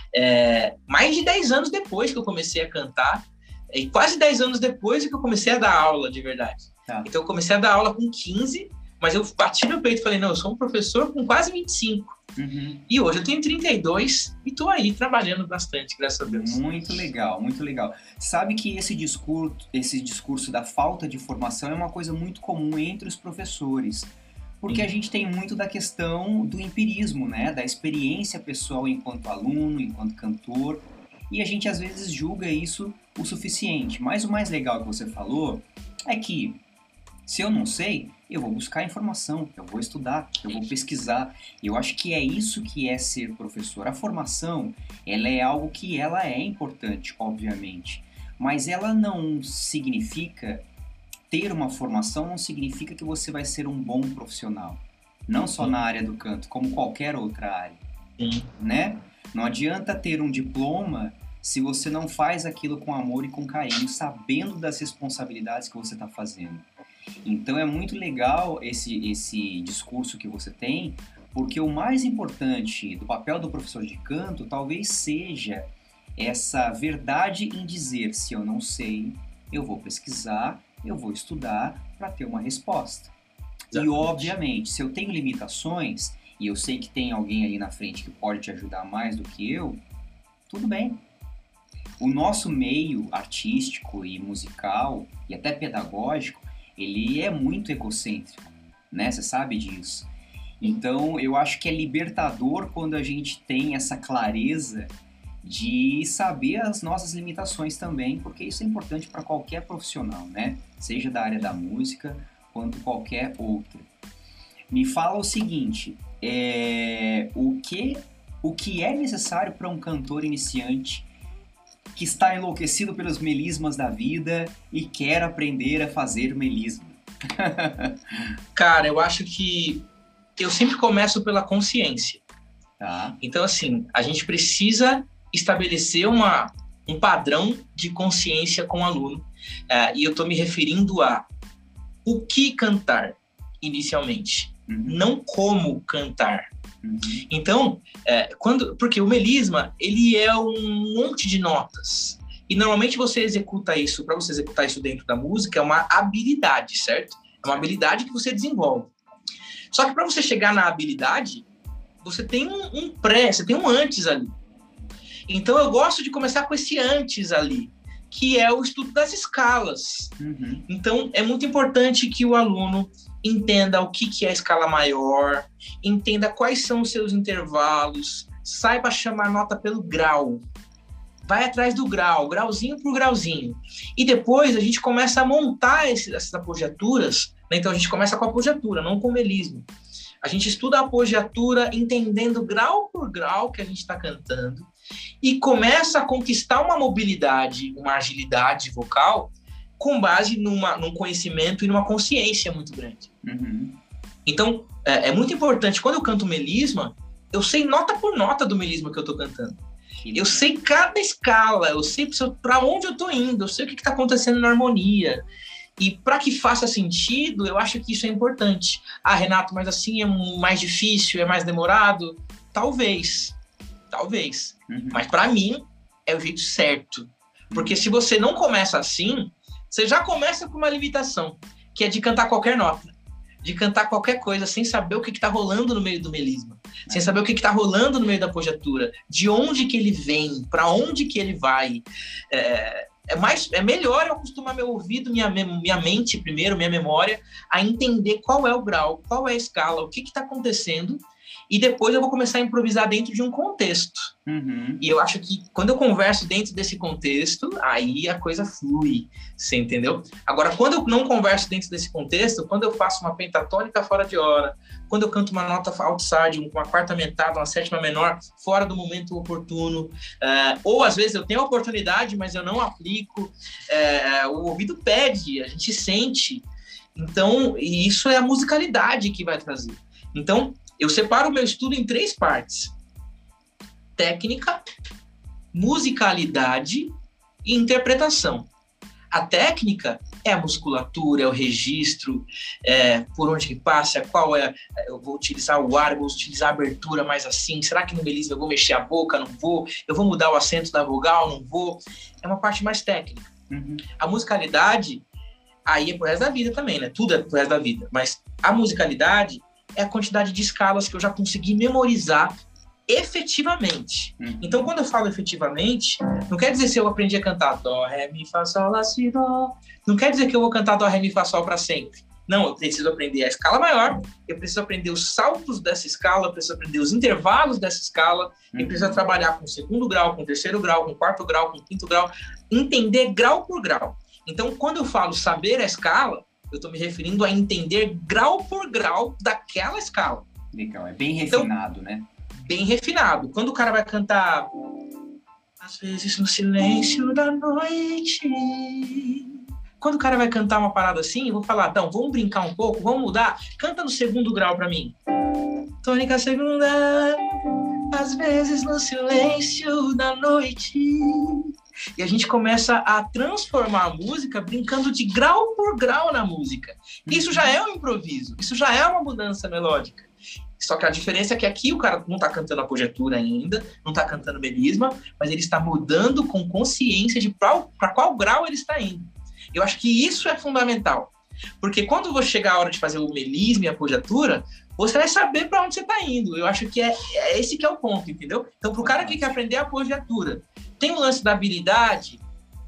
S2: é, mais de dez anos depois que eu comecei a cantar e quase dez anos depois que eu comecei a dar aula de verdade. Tá. Então eu comecei a dar aula com quinze, mas eu bati no peito e falei, não, eu sou um professor com quase vinte e cinco. Uhum. E hoje eu tenho trinta e dois e tô aí trabalhando bastante, graças a Deus.
S1: Muito legal, muito legal. Sabe que esse discurso, esse discurso da falta de formação é uma coisa muito comum entre os professores, porque Sim. a gente tem muito da questão do empirismo, né? Da experiência pessoal enquanto aluno, enquanto cantor, e a gente às vezes julga isso o suficiente. Mas o mais legal que você falou é que se eu não sei, eu vou buscar informação, eu vou estudar, eu vou pesquisar. Eu acho que é isso que é ser professor. A formação, ela é algo que ela é importante, obviamente, mas ela não significa, ter uma formação não significa que você vai ser um bom profissional. Não só na área do canto, como qualquer outra área,
S2: Sim.
S1: né? Não adianta ter um diploma se você não faz aquilo com amor e com carinho, sabendo das responsabilidades que você está fazendo. Então é muito legal esse, esse discurso que você tem, porque o mais importante do papel do professor de canto talvez seja essa verdade em dizer, se eu não sei, eu vou pesquisar, eu vou estudar para ter uma resposta. Exatamente. E obviamente, se eu tenho limitações e eu sei que tem alguém ali na frente que pode te ajudar mais do que eu, tudo bem. O nosso meio artístico e musical e até pedagógico, ele é muito egocêntrico, né? Você sabe disso. Então, eu acho que é libertador quando a gente tem essa clareza de saber as nossas limitações também, porque isso é importante para qualquer profissional, né? Seja da área da música, quanto qualquer outra. Me fala o seguinte, é, o, que, o que é necessário para um cantor iniciante que está enlouquecido pelos melismas da vida e quer aprender a fazer melisma?
S2: Cara, eu acho que eu sempre começo pela consciência.
S1: Tá.
S2: Então, assim, a gente precisa estabelecer uma, um padrão de consciência com o aluno. Uh, e eu estou me referindo a o que cantar inicialmente, uhum. não como cantar. Uhum. Então, é, quando, porque o melisma, ele é um monte de notas. E normalmente você executa isso, para você executar isso dentro da música, é uma habilidade, certo? É uma habilidade que você desenvolve. Só que para você chegar na habilidade, você tem um, um pré, você tem um antes ali. Então eu gosto de começar com esse antes ali, que é o estudo das escalas. Uhum. Então é muito importante que o aluno entenda o que, que é a escala maior, entenda quais são os seus intervalos, saiba chamar a nota pelo grau. Vai atrás do grau, grauzinho por grauzinho. E depois a gente começa a montar esse, essas apogiaturas, né? Então a gente começa com a apogiatura, não com o melisma. A gente estuda a apogiatura entendendo grau por grau que a gente está cantando e começa a conquistar uma mobilidade, uma agilidade vocal com base numa, num conhecimento e numa consciência muito grande.
S1: Uhum.
S2: Então, é, é muito importante, quando eu canto melisma, eu sei nota por nota do melisma que eu tô cantando. Eu sei cada escala, eu sei para onde eu tô indo, eu sei o que está acontecendo na harmonia. E para que faça sentido, eu acho que isso é importante. Ah, Renato, mas assim é mais difícil, é mais demorado? Talvez, talvez. Uhum. Mas para mim, é o jeito certo. Porque se você não começa assim, você já começa com uma limitação, que é de cantar qualquer nota, de cantar qualquer coisa sem saber o que está rolando no meio do melisma, é. sem saber o que está rolando no meio da apogiatura, de onde que ele vem, para onde que ele vai. É, é, mais, é melhor eu acostumar meu ouvido, minha, minha mente primeiro, minha memória, a entender qual é o grau, qual é a escala, o que está acontecendo, e depois eu vou começar a improvisar dentro de um contexto.
S1: Uhum.
S2: E eu acho que quando eu converso dentro desse contexto, aí a coisa flui, você entendeu? Agora, quando eu não converso dentro desse contexto, quando eu faço uma pentatônica fora de hora, quando eu canto uma nota outside, uma quarta aumentada, uma sétima menor, fora do momento oportuno, uh, ou às vezes eu tenho a oportunidade, mas eu não aplico, uh, o ouvido pede, a gente sente. Então, isso é a musicalidade que vai trazer. Então, eu separo o meu estudo em três partes: técnica, musicalidade e interpretação. A técnica é a musculatura, é o registro, é por onde que passa, qual é, eu vou utilizar o ar, eu vou utilizar a abertura mais assim, será que no melisma eu vou mexer a boca, não vou, eu vou mudar o acento da vogal, não vou, é uma parte mais técnica.
S1: Uhum.
S2: A musicalidade, aí é pro resto da vida também, né, tudo é pro resto da vida, mas a musicalidade é a quantidade de escalas que eu já consegui memorizar efetivamente.
S1: Uhum.
S2: Então, quando eu falo efetivamente, não quer dizer se eu aprendi a cantar dó, ré, mi, fá, sol, lá, si, dó. Não quer dizer que eu vou cantar dó, ré, mi, fá, sol para sempre. Não, eu preciso aprender a escala maior, eu preciso aprender os saltos dessa escala, eu preciso aprender os intervalos dessa escala, uhum. eu preciso trabalhar com segundo grau, com terceiro grau, com quarto grau, com quinto grau, entender grau por grau. Então, quando eu falo saber a escala, eu estou me referindo a entender grau por grau daquela escala.
S1: Legal, é bem refinado, então, né?
S2: Bem refinado. Quando o cara vai cantar às vezes no silêncio da noite, quando o cara vai cantar uma parada assim, eu vou falar, então, vamos brincar um pouco, vamos mudar, canta no segundo grau para mim. Tônica segunda, às vezes no silêncio da noite. E a gente começa a transformar a música brincando de grau por grau na música. Isso já é um improviso, isso já é uma mudança melódica. Só que a diferença é que aqui o cara não está cantando apogiatura ainda, não está cantando melisma, mas ele está mudando com consciência de para qual grau ele está indo. Eu acho que isso é fundamental. Porque quando você chegar a hora de fazer o melisma e a apogiatura, você vai saber para onde você está indo. Eu acho que é, é esse que é o ponto, entendeu? Então, para o cara que quer aprender a apogiatura, tem o lance da habilidade.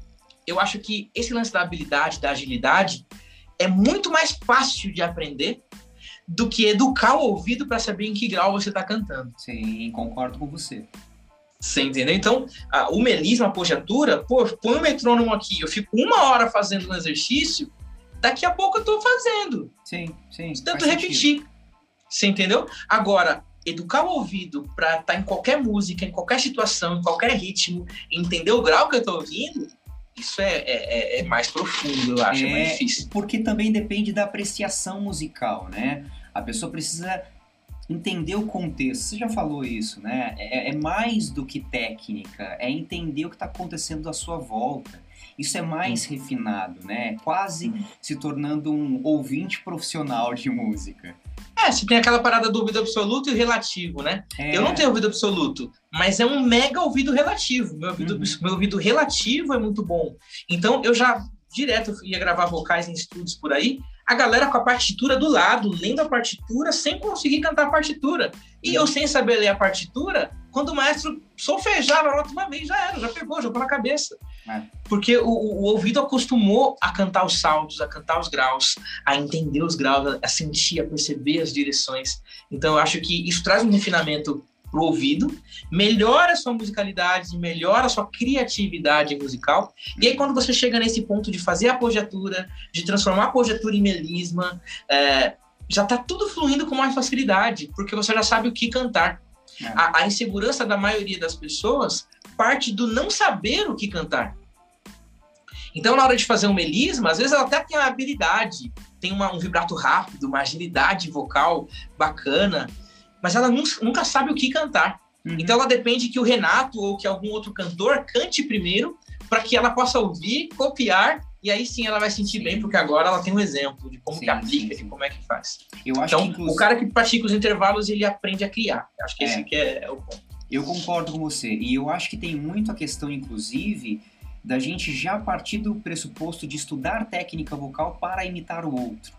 S2: Eu acho que esse lance da habilidade, da agilidade, é muito mais fácil de aprender do que educar o ouvido para saber em que grau você está cantando.
S1: Sim, concordo com você.
S2: Você entendeu? Então, a, o melisma, a apogiatura, pô, põe o metrônomo aqui, eu fico uma hora fazendo um exercício, daqui a pouco eu estou fazendo.
S1: Sim, sim.
S2: Tanto repetir. Você entendeu? Agora, educar o ouvido para estar tá em qualquer música, em qualquer situação, em qualquer ritmo, entender o grau que eu estou ouvindo, isso é, é, é mais profundo, eu acho, é, é mais difícil.
S1: Porque também depende da apreciação musical, né? A pessoa precisa entender o contexto. Você já falou isso, né? É, é mais do que técnica, é entender o que está acontecendo à sua volta. Isso é mais hum. refinado, né? Quase hum. se tornando um ouvinte profissional de música.
S2: É, você tem aquela parada do ouvido absoluto e relativo, né? É. Eu não tenho ouvido absoluto, mas é um mega ouvido relativo. Meu ouvido, uhum. meu ouvido relativo é muito bom. Então, eu já, direto, ia gravar vocais em estúdios por aí, a galera com a partitura do lado, lendo a partitura, sem conseguir cantar a partitura. E uhum. eu, sem saber ler a partitura, quando o maestro solfejava a nota uma vez, já era, já pegou, jogou na cabeça. É. Porque o, o ouvido acostumou a cantar os saltos, a cantar os graus, a entender os graus, a sentir, a perceber as direções. Então, eu acho que isso traz um refinamento para o ouvido, melhora a sua musicalidade, melhora a sua criatividade musical. E aí, quando você chega nesse ponto de fazer a apogiatura, de transformar a apogiatura em melisma, é, já está tudo fluindo com mais facilidade, porque você já sabe o que cantar. É. A, a insegurança da maioria das pessoas parte do não saber o que cantar. Então, na hora de fazer um melisma, às vezes ela até tem uma habilidade, tem uma, um vibrato rápido, uma agilidade vocal bacana, mas ela nunca sabe o que cantar. Uhum. Então, ela depende que o Renato ou que algum outro cantor cante primeiro para que ela possa ouvir, copiar, e aí sim ela vai sentir sim. bem, porque agora ela tem um exemplo de como sim, que aplica, sim, sim. de como é que faz.
S1: Eu acho
S2: então,
S1: que, inclusive...
S2: o cara que pratica os intervalos, ele aprende a criar. Acho que é. esse aqui é, é o ponto.
S1: Eu concordo com você. E eu acho que tem muito a questão, inclusive, da gente já partir do pressuposto de estudar técnica vocal para imitar o outro.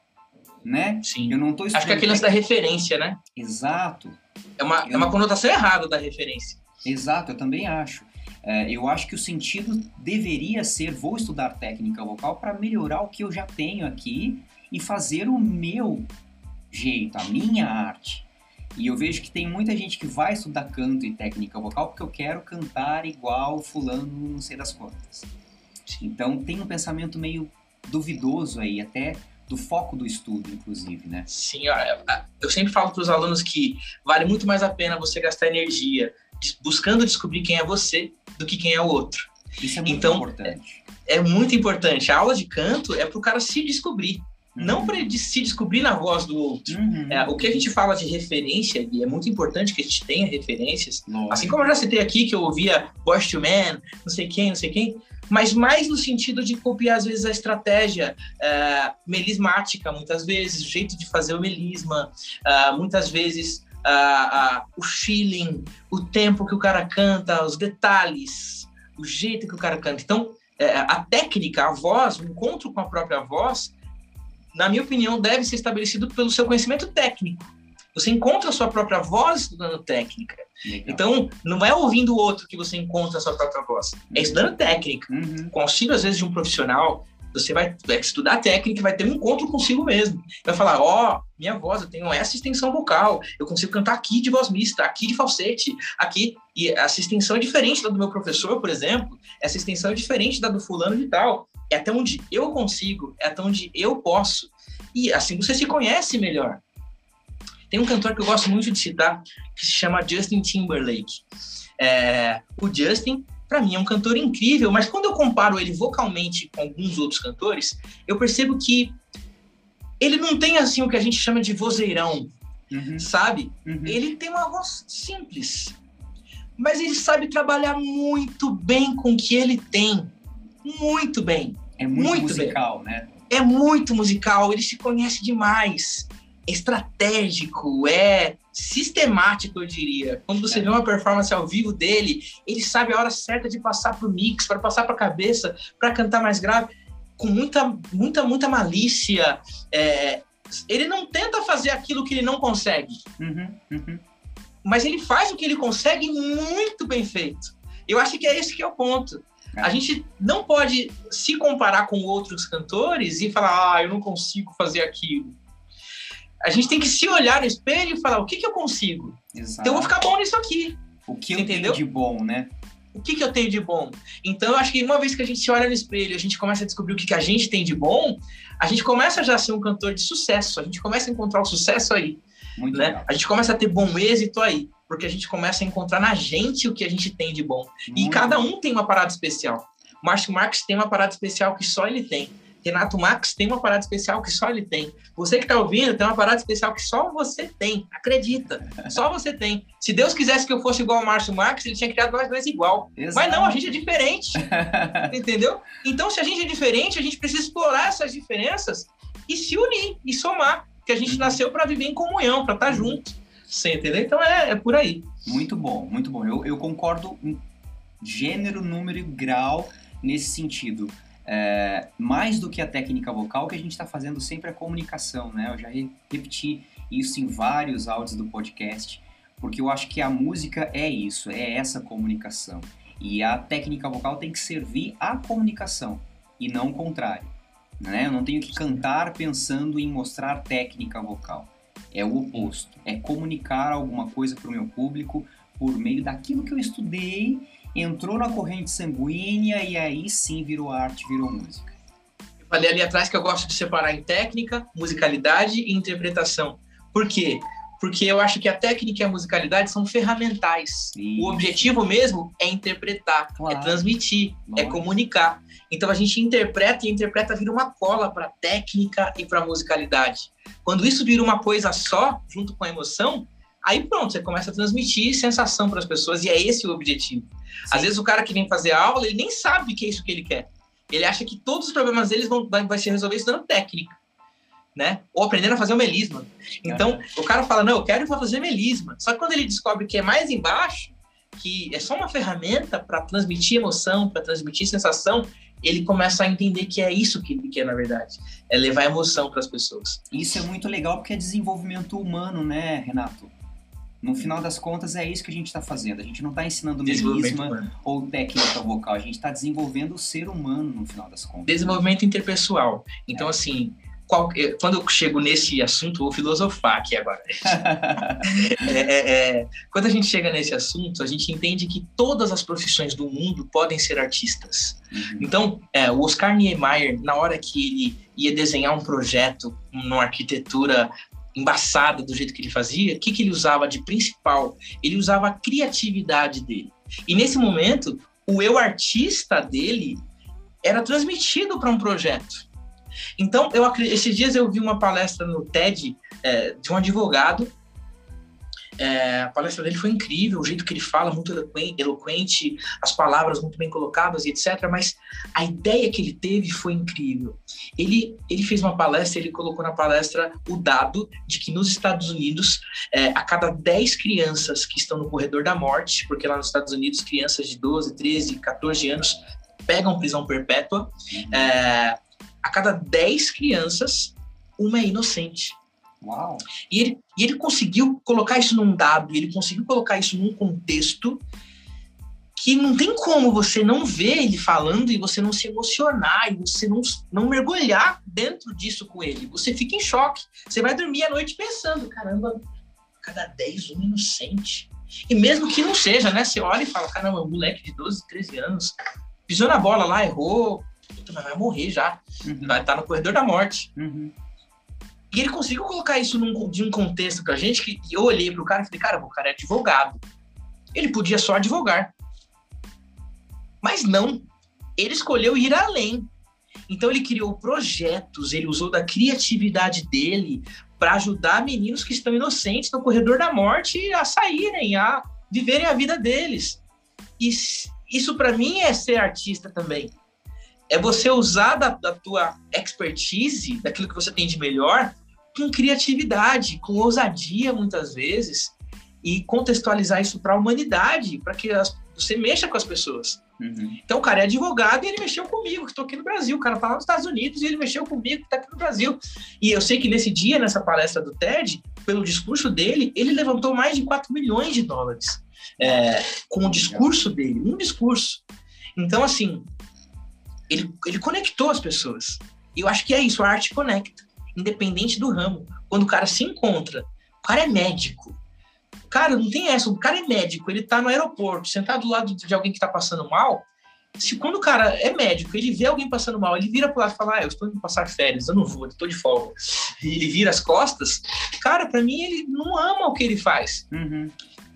S1: Né?
S2: Sim.
S1: Eu não tô
S2: acho que é aquele lance da referência, né?
S1: Exato.
S2: É uma, eu... é uma conotação errada da referência.
S1: Exato, eu também acho. É, eu acho que o sentido deveria ser, vou estudar técnica vocal para melhorar o que eu já tenho aqui e fazer o meu jeito, a minha arte. E eu vejo que tem muita gente que vai estudar canto e técnica vocal porque eu quero cantar igual fulano, não sei das quantas. Então tem um pensamento meio duvidoso aí, até do foco do estudo, inclusive, né?
S2: Sim, eu sempre falo para os alunos que vale muito mais a pena você gastar energia buscando descobrir quem é você do que quem é o outro.
S1: Isso é muito
S2: então,
S1: importante.
S2: É, é muito importante. A aula de canto é para o cara se descobrir. Uhum. Não para ele se descobrir na voz do outro. Uhum. É, o que a gente fala de referência, e é muito importante que a gente tenha referências, Nossa. assim como eu já citei aqui, que eu ouvia Boyz two Men, não sei quem, não sei quem, mas mais no sentido de copiar, às vezes, a estratégia é, melismática, muitas vezes, o jeito de fazer o melisma, é, muitas vezes é, é, o feeling, o tempo que o cara canta, os detalhes, o jeito que o cara canta. Então, é, a técnica, a voz, o encontro com a própria voz, na minha opinião, deve ser estabelecido pelo seu conhecimento técnico. Você encontra a sua própria voz estudando técnica. Legal. Então, não é ouvindo o outro que você encontra a sua própria voz. Uhum. É estudando técnica. Uhum. Com auxílio, às vezes, de um profissional, você vai, vai estudar técnica e vai ter um encontro consigo mesmo. Vai falar, ó, oh, minha voz, eu tenho essa extensão vocal, eu consigo cantar aqui de voz mista, aqui de falsete, aqui. E essa extensão é diferente da do meu professor, por exemplo. Essa extensão é diferente da do fulano de tal. É até onde eu consigo, é até onde eu posso. E assim você se conhece melhor. Tem um cantor que eu gosto muito de citar, que se chama Justin Timberlake. É, o Justin, para mim, é um cantor incrível, mas quando eu comparo ele vocalmente com alguns outros cantores, eu percebo que ele não tem assim o que a gente chama de vozeirão, uhum. sabe? Uhum. Ele tem uma voz simples, mas ele sabe trabalhar muito bem com o que ele tem. Muito bem.
S1: É muito, muito musical,
S2: bem.
S1: né?
S2: É muito musical, ele se conhece demais. É estratégico, é sistemático, eu diria. Quando você é. vê uma performance ao vivo dele, ele sabe a hora certa de passar pro mix, para passar pra cabeça, para cantar mais grave, com muita, muita, muita malícia. É, ele não tenta fazer aquilo que ele não consegue. Uhum, uhum. Mas ele faz o que ele consegue muito bem feito. Eu acho que é esse que é o ponto. É. A gente não pode se comparar com outros cantores e falar, ah, eu não consigo fazer aquilo. A gente tem que se olhar no espelho e falar, o que, que eu consigo? Exato. Então eu vou ficar bom nisso aqui.
S1: O que eu Entendeu? tenho de bom, né?
S2: O que, que eu tenho de bom? Então eu acho que uma vez que a gente se olha no espelho, a gente começa a descobrir o que, que a gente tem de bom, a gente começa já a ser um cantor de sucesso. A gente começa a encontrar o sucesso aí. Muito né? legal. A gente começa a ter bom êxito aí. Porque a gente começa a encontrar na gente o que a gente tem de bom. Muito e cada um tem uma parada especial. Márcio Marques tem uma parada especial que só ele tem. Renato Marques tem uma parada especial que só ele tem. Você que está ouvindo tem uma parada especial que só você tem. Acredita. Só você tem. Se Deus quisesse que eu fosse igual ao Márcio Marques, ele tinha criado nós dois igual. Exato. Mas não, a gente é diferente. Entendeu? Então, se a gente é diferente, a gente precisa explorar essas diferenças e se unir e somar. Porque a gente uhum. nasceu para viver em comunhão, para estar junto. Você entendeu? Então é, é por aí.
S1: Muito bom, muito bom. Eu, eu concordo em gênero, número e grau nesse sentido. É, mais do que a técnica vocal, o que a gente está fazendo sempre é a comunicação, né? Eu já re- repeti isso em vários áudios do podcast, porque eu acho que a música é isso, é essa comunicação. E a técnica vocal tem que servir à comunicação, e não o contrário. Né? Eu não tenho que cantar pensando em mostrar técnica vocal. É o oposto, é comunicar alguma coisa para o meu público por meio daquilo que eu estudei, entrou na corrente sanguínea e aí sim virou arte, virou música.
S2: Eu falei ali atrás que eu gosto de separar em técnica, musicalidade e interpretação. Por quê? porque eu acho que a técnica e a musicalidade são ferramentais. Isso. O objetivo mesmo é interpretar, claro. É transmitir, Nossa. É comunicar. Então a gente interpreta e interpreta vira uma cola para técnica e para musicalidade. Quando isso vira uma coisa só, junto com a emoção, aí pronto, você começa a transmitir sensação para as pessoas e é esse o objetivo. Sim. Às vezes o cara que vem fazer aula, ele nem sabe o que é isso que ele quer. Ele acha que todos os problemas deles vão vai, vai se resolver estudando técnica, né? Ou aprendendo a fazer o melisma. Então, uhum. o cara fala, não, eu quero fazer melisma. Só que quando ele descobre que é mais embaixo, que é só uma ferramenta para transmitir emoção, para transmitir sensação, ele começa a entender que é isso que ele quer, na verdade. É levar emoção para as pessoas.
S1: Isso é muito legal porque é desenvolvimento humano, né, Renato? No final das contas, é isso que a gente está fazendo. A gente não está ensinando melisma ou técnica vocal. A gente está desenvolvendo o ser humano, no final das contas.
S2: Desenvolvimento interpessoal. Então, é. assim, qual, quando eu chego nesse assunto, vou filosofar aqui agora. é, é, é, quando a gente chega nesse assunto, a gente entende que todas as profissões do mundo podem ser artistas. Uhum. Então, é, o Oscar Niemeyer, na hora que ele ia desenhar um projeto numa arquitetura embaçada do jeito que ele fazia, o que, que ele usava de principal? Ele usava a criatividade dele. E nesse momento, o eu artista dele era transmitido para um projeto. Então, eu, esses dias eu vi uma palestra no TED é, de um advogado. É, a palestra dele foi incrível, o jeito que ele fala, muito eloquente, as palavras muito bem colocadas e etcétera. Mas a ideia que ele teve foi incrível. Ele, ele fez uma palestra, ele colocou na palestra o dado de que nos Estados Unidos, é, a cada dez crianças que estão no corredor da morte, porque lá nos Estados Unidos, crianças de doze, treze, quatorze anos pegam prisão perpétua, é, a cada dez crianças, uma é inocente.
S1: Uau.
S2: E ele, e ele conseguiu colocar isso num dado, ele conseguiu colocar isso num contexto que não tem como você não ver ele falando e você não se emocionar e você não, não mergulhar dentro disso com ele. Você fica em choque. Você vai dormir à noite pensando, caramba, cada dez, um inocente. E mesmo que não seja, né? Você olha e fala, caramba, um moleque de doze, treze anos pisou na bola lá, errou, mas vai morrer já. Uhum. Vai estar no corredor da morte.
S1: Uhum.
S2: E ele conseguiu colocar isso num, de um contexto pra gente que eu olhei pro cara e falei, cara, o cara é advogado. Ele podia só advogar. Mas não. Ele escolheu ir além. Então ele criou projetos, ele usou da criatividade dele para ajudar meninos que estão inocentes no corredor da morte a saírem, a viverem a vida deles. E isso para mim é ser artista também. É você usar da, da tua expertise, daquilo que você tem de melhor, com criatividade, com ousadia, muitas vezes, e contextualizar isso para a humanidade, para que as, você mexa com as pessoas.
S1: Uhum.
S2: Então, o cara é advogado e ele mexeu comigo, que estou aqui no Brasil. O cara está lá nos Estados Unidos e ele mexeu comigo, que está aqui no Brasil. E eu sei que nesse dia, nessa palestra do TED, pelo discurso dele, ele levantou mais de quatro milhões de dólares é, com o discurso dele, um discurso. Então, assim... Ele, ele conectou as pessoas. E eu acho que é isso, a arte conecta, independente do ramo. Quando o cara se encontra, o cara é médico. O cara não tem essa, o cara é médico, ele tá no aeroporto, sentado do lado de alguém que tá passando mal. Se quando o cara é médico, ele vê alguém passando mal, ele vira pro lado e fala, ah, eu estou indo passar férias, eu não vou, eu tô de folga. E ele vira as costas, cara, pra mim ele não ama o que ele faz.
S1: Uhum.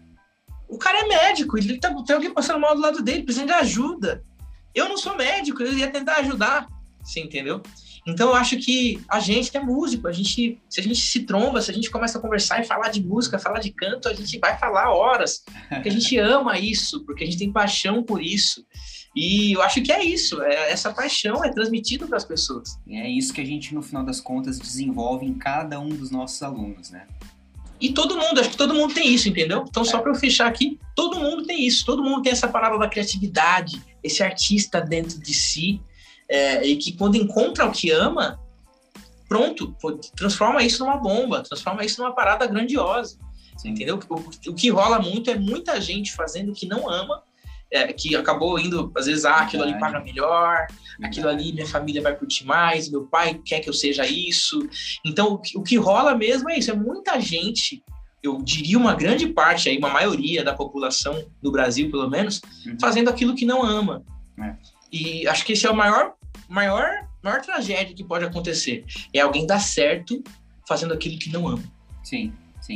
S2: O cara é médico, ele tá, tem alguém passando mal do lado dele, precisando de ajuda. Eu não sou médico, eu ia tentar ajudar, você entendeu? Então eu acho que a gente que é músico, a gente, se a gente se tromba, se a gente começa a conversar e falar de música, falar de canto, a gente vai falar horas, porque a gente ama isso, porque a gente tem paixão por isso. E eu acho que é isso, é, essa paixão é transmitida para as pessoas.
S1: É isso que a gente, no final das contas, desenvolve em cada um dos nossos alunos, né?
S2: E todo mundo, acho que todo mundo tem isso, entendeu? Então, só para eu fechar aqui, todo mundo tem isso, todo mundo tem essa palavra da criatividade, esse artista dentro de si, é, e que quando encontra o que ama, pronto, transforma isso numa bomba, transforma isso numa parada grandiosa, entendeu? O, o que rola muito é muita gente fazendo o que não ama, é, que acabou indo, às vezes, ah, aquilo ali paga melhor, aquilo ali minha família vai curtir mais, meu pai quer que eu seja isso. Então, o que, o que rola mesmo é isso, é muita gente, eu diria uma grande parte, aí, uma maioria da população do Brasil, pelo menos, uhum. fazendo aquilo que não ama.
S1: É.
S2: E acho que esse é o maior, maior, maior tragédia que pode acontecer. É alguém dar certo fazendo aquilo que não ama.
S1: Sim, sim.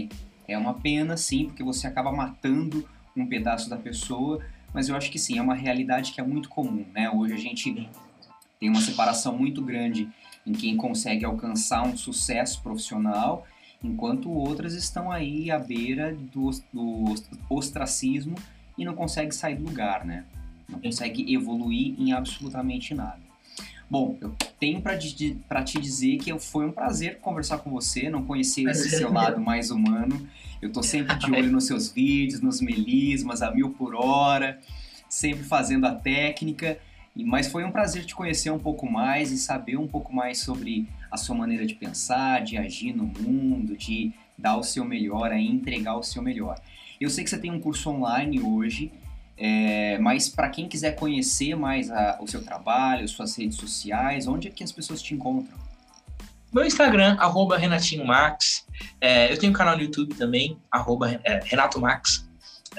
S1: É uma pena, sim, porque você acaba matando um pedaço da pessoa, mas eu acho que sim, é uma realidade que é muito comum, né? Hoje a gente tem uma separação muito grande em quem consegue alcançar um sucesso profissional, enquanto outras estão aí à beira do, do ostracismo e não consegue sair do lugar, né? Não consegue evoluir em absolutamente nada. Bom, eu tenho para te dizer que foi um prazer conversar com você, não conhecer esse seu lado mais humano. Eu tô sempre de olho nos seus vídeos, nos melismas, a mil por hora, sempre fazendo a técnica. Mas foi um prazer te conhecer um pouco mais e saber um pouco mais sobre a sua maneira de pensar, de agir no mundo, de dar o seu melhor, a entregar o seu melhor. Eu sei que você tem um curso online hoje, é, mas para quem quiser conhecer mais a, o seu trabalho, suas redes sociais, onde é que as pessoas te encontram?
S2: Meu Instagram, arroba Renatinho Max. É, eu tenho um canal no YouTube também, arroba é, Renato Max.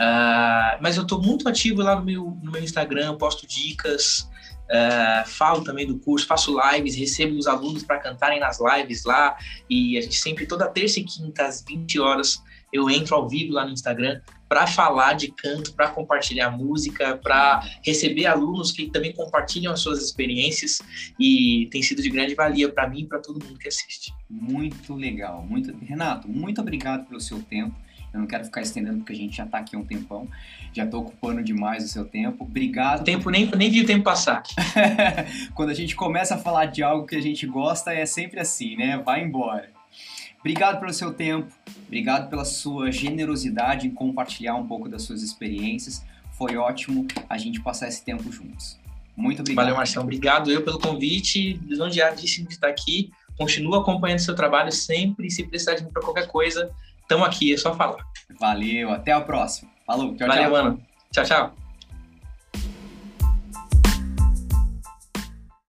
S2: Uh, mas eu estou muito ativo lá no meu, no meu Instagram, posto dicas, uh, falo também do curso, faço lives, recebo os alunos para cantarem nas lives lá, e a gente sempre, toda terça e quinta, às vinte horas, eu entro ao vivo lá no Instagram para falar de canto, para compartilhar música, para receber alunos que também compartilham as suas experiências, e tem sido de grande valia para mim e para todo mundo que assiste.
S1: Muito legal. Muito... Renato, muito obrigado pelo seu tempo. Eu não quero ficar estendendo porque a gente já está aqui há um tempão. Já estou ocupando demais o seu tempo. Obrigado.
S2: O tempo, por... nem, nem vi o tempo passar.
S1: Quando a gente começa a falar de algo que a gente gosta, é sempre assim, né? Vai embora. Obrigado pelo seu tempo. Obrigado pela sua generosidade em compartilhar um pouco das suas experiências. Foi ótimo a gente passar esse tempo juntos. Muito obrigado.
S2: Valeu, Marcelo. Obrigado eu pelo convite. Lisonjeadíssimo de estar aqui. Continua acompanhando o seu trabalho sempre. Se precisar de mim para qualquer coisa, estamos aqui, é só falar.
S1: Valeu, até a próxima. Falou, tchau,
S2: Valeu,
S1: tchau.
S2: mano. Tchau, tchau.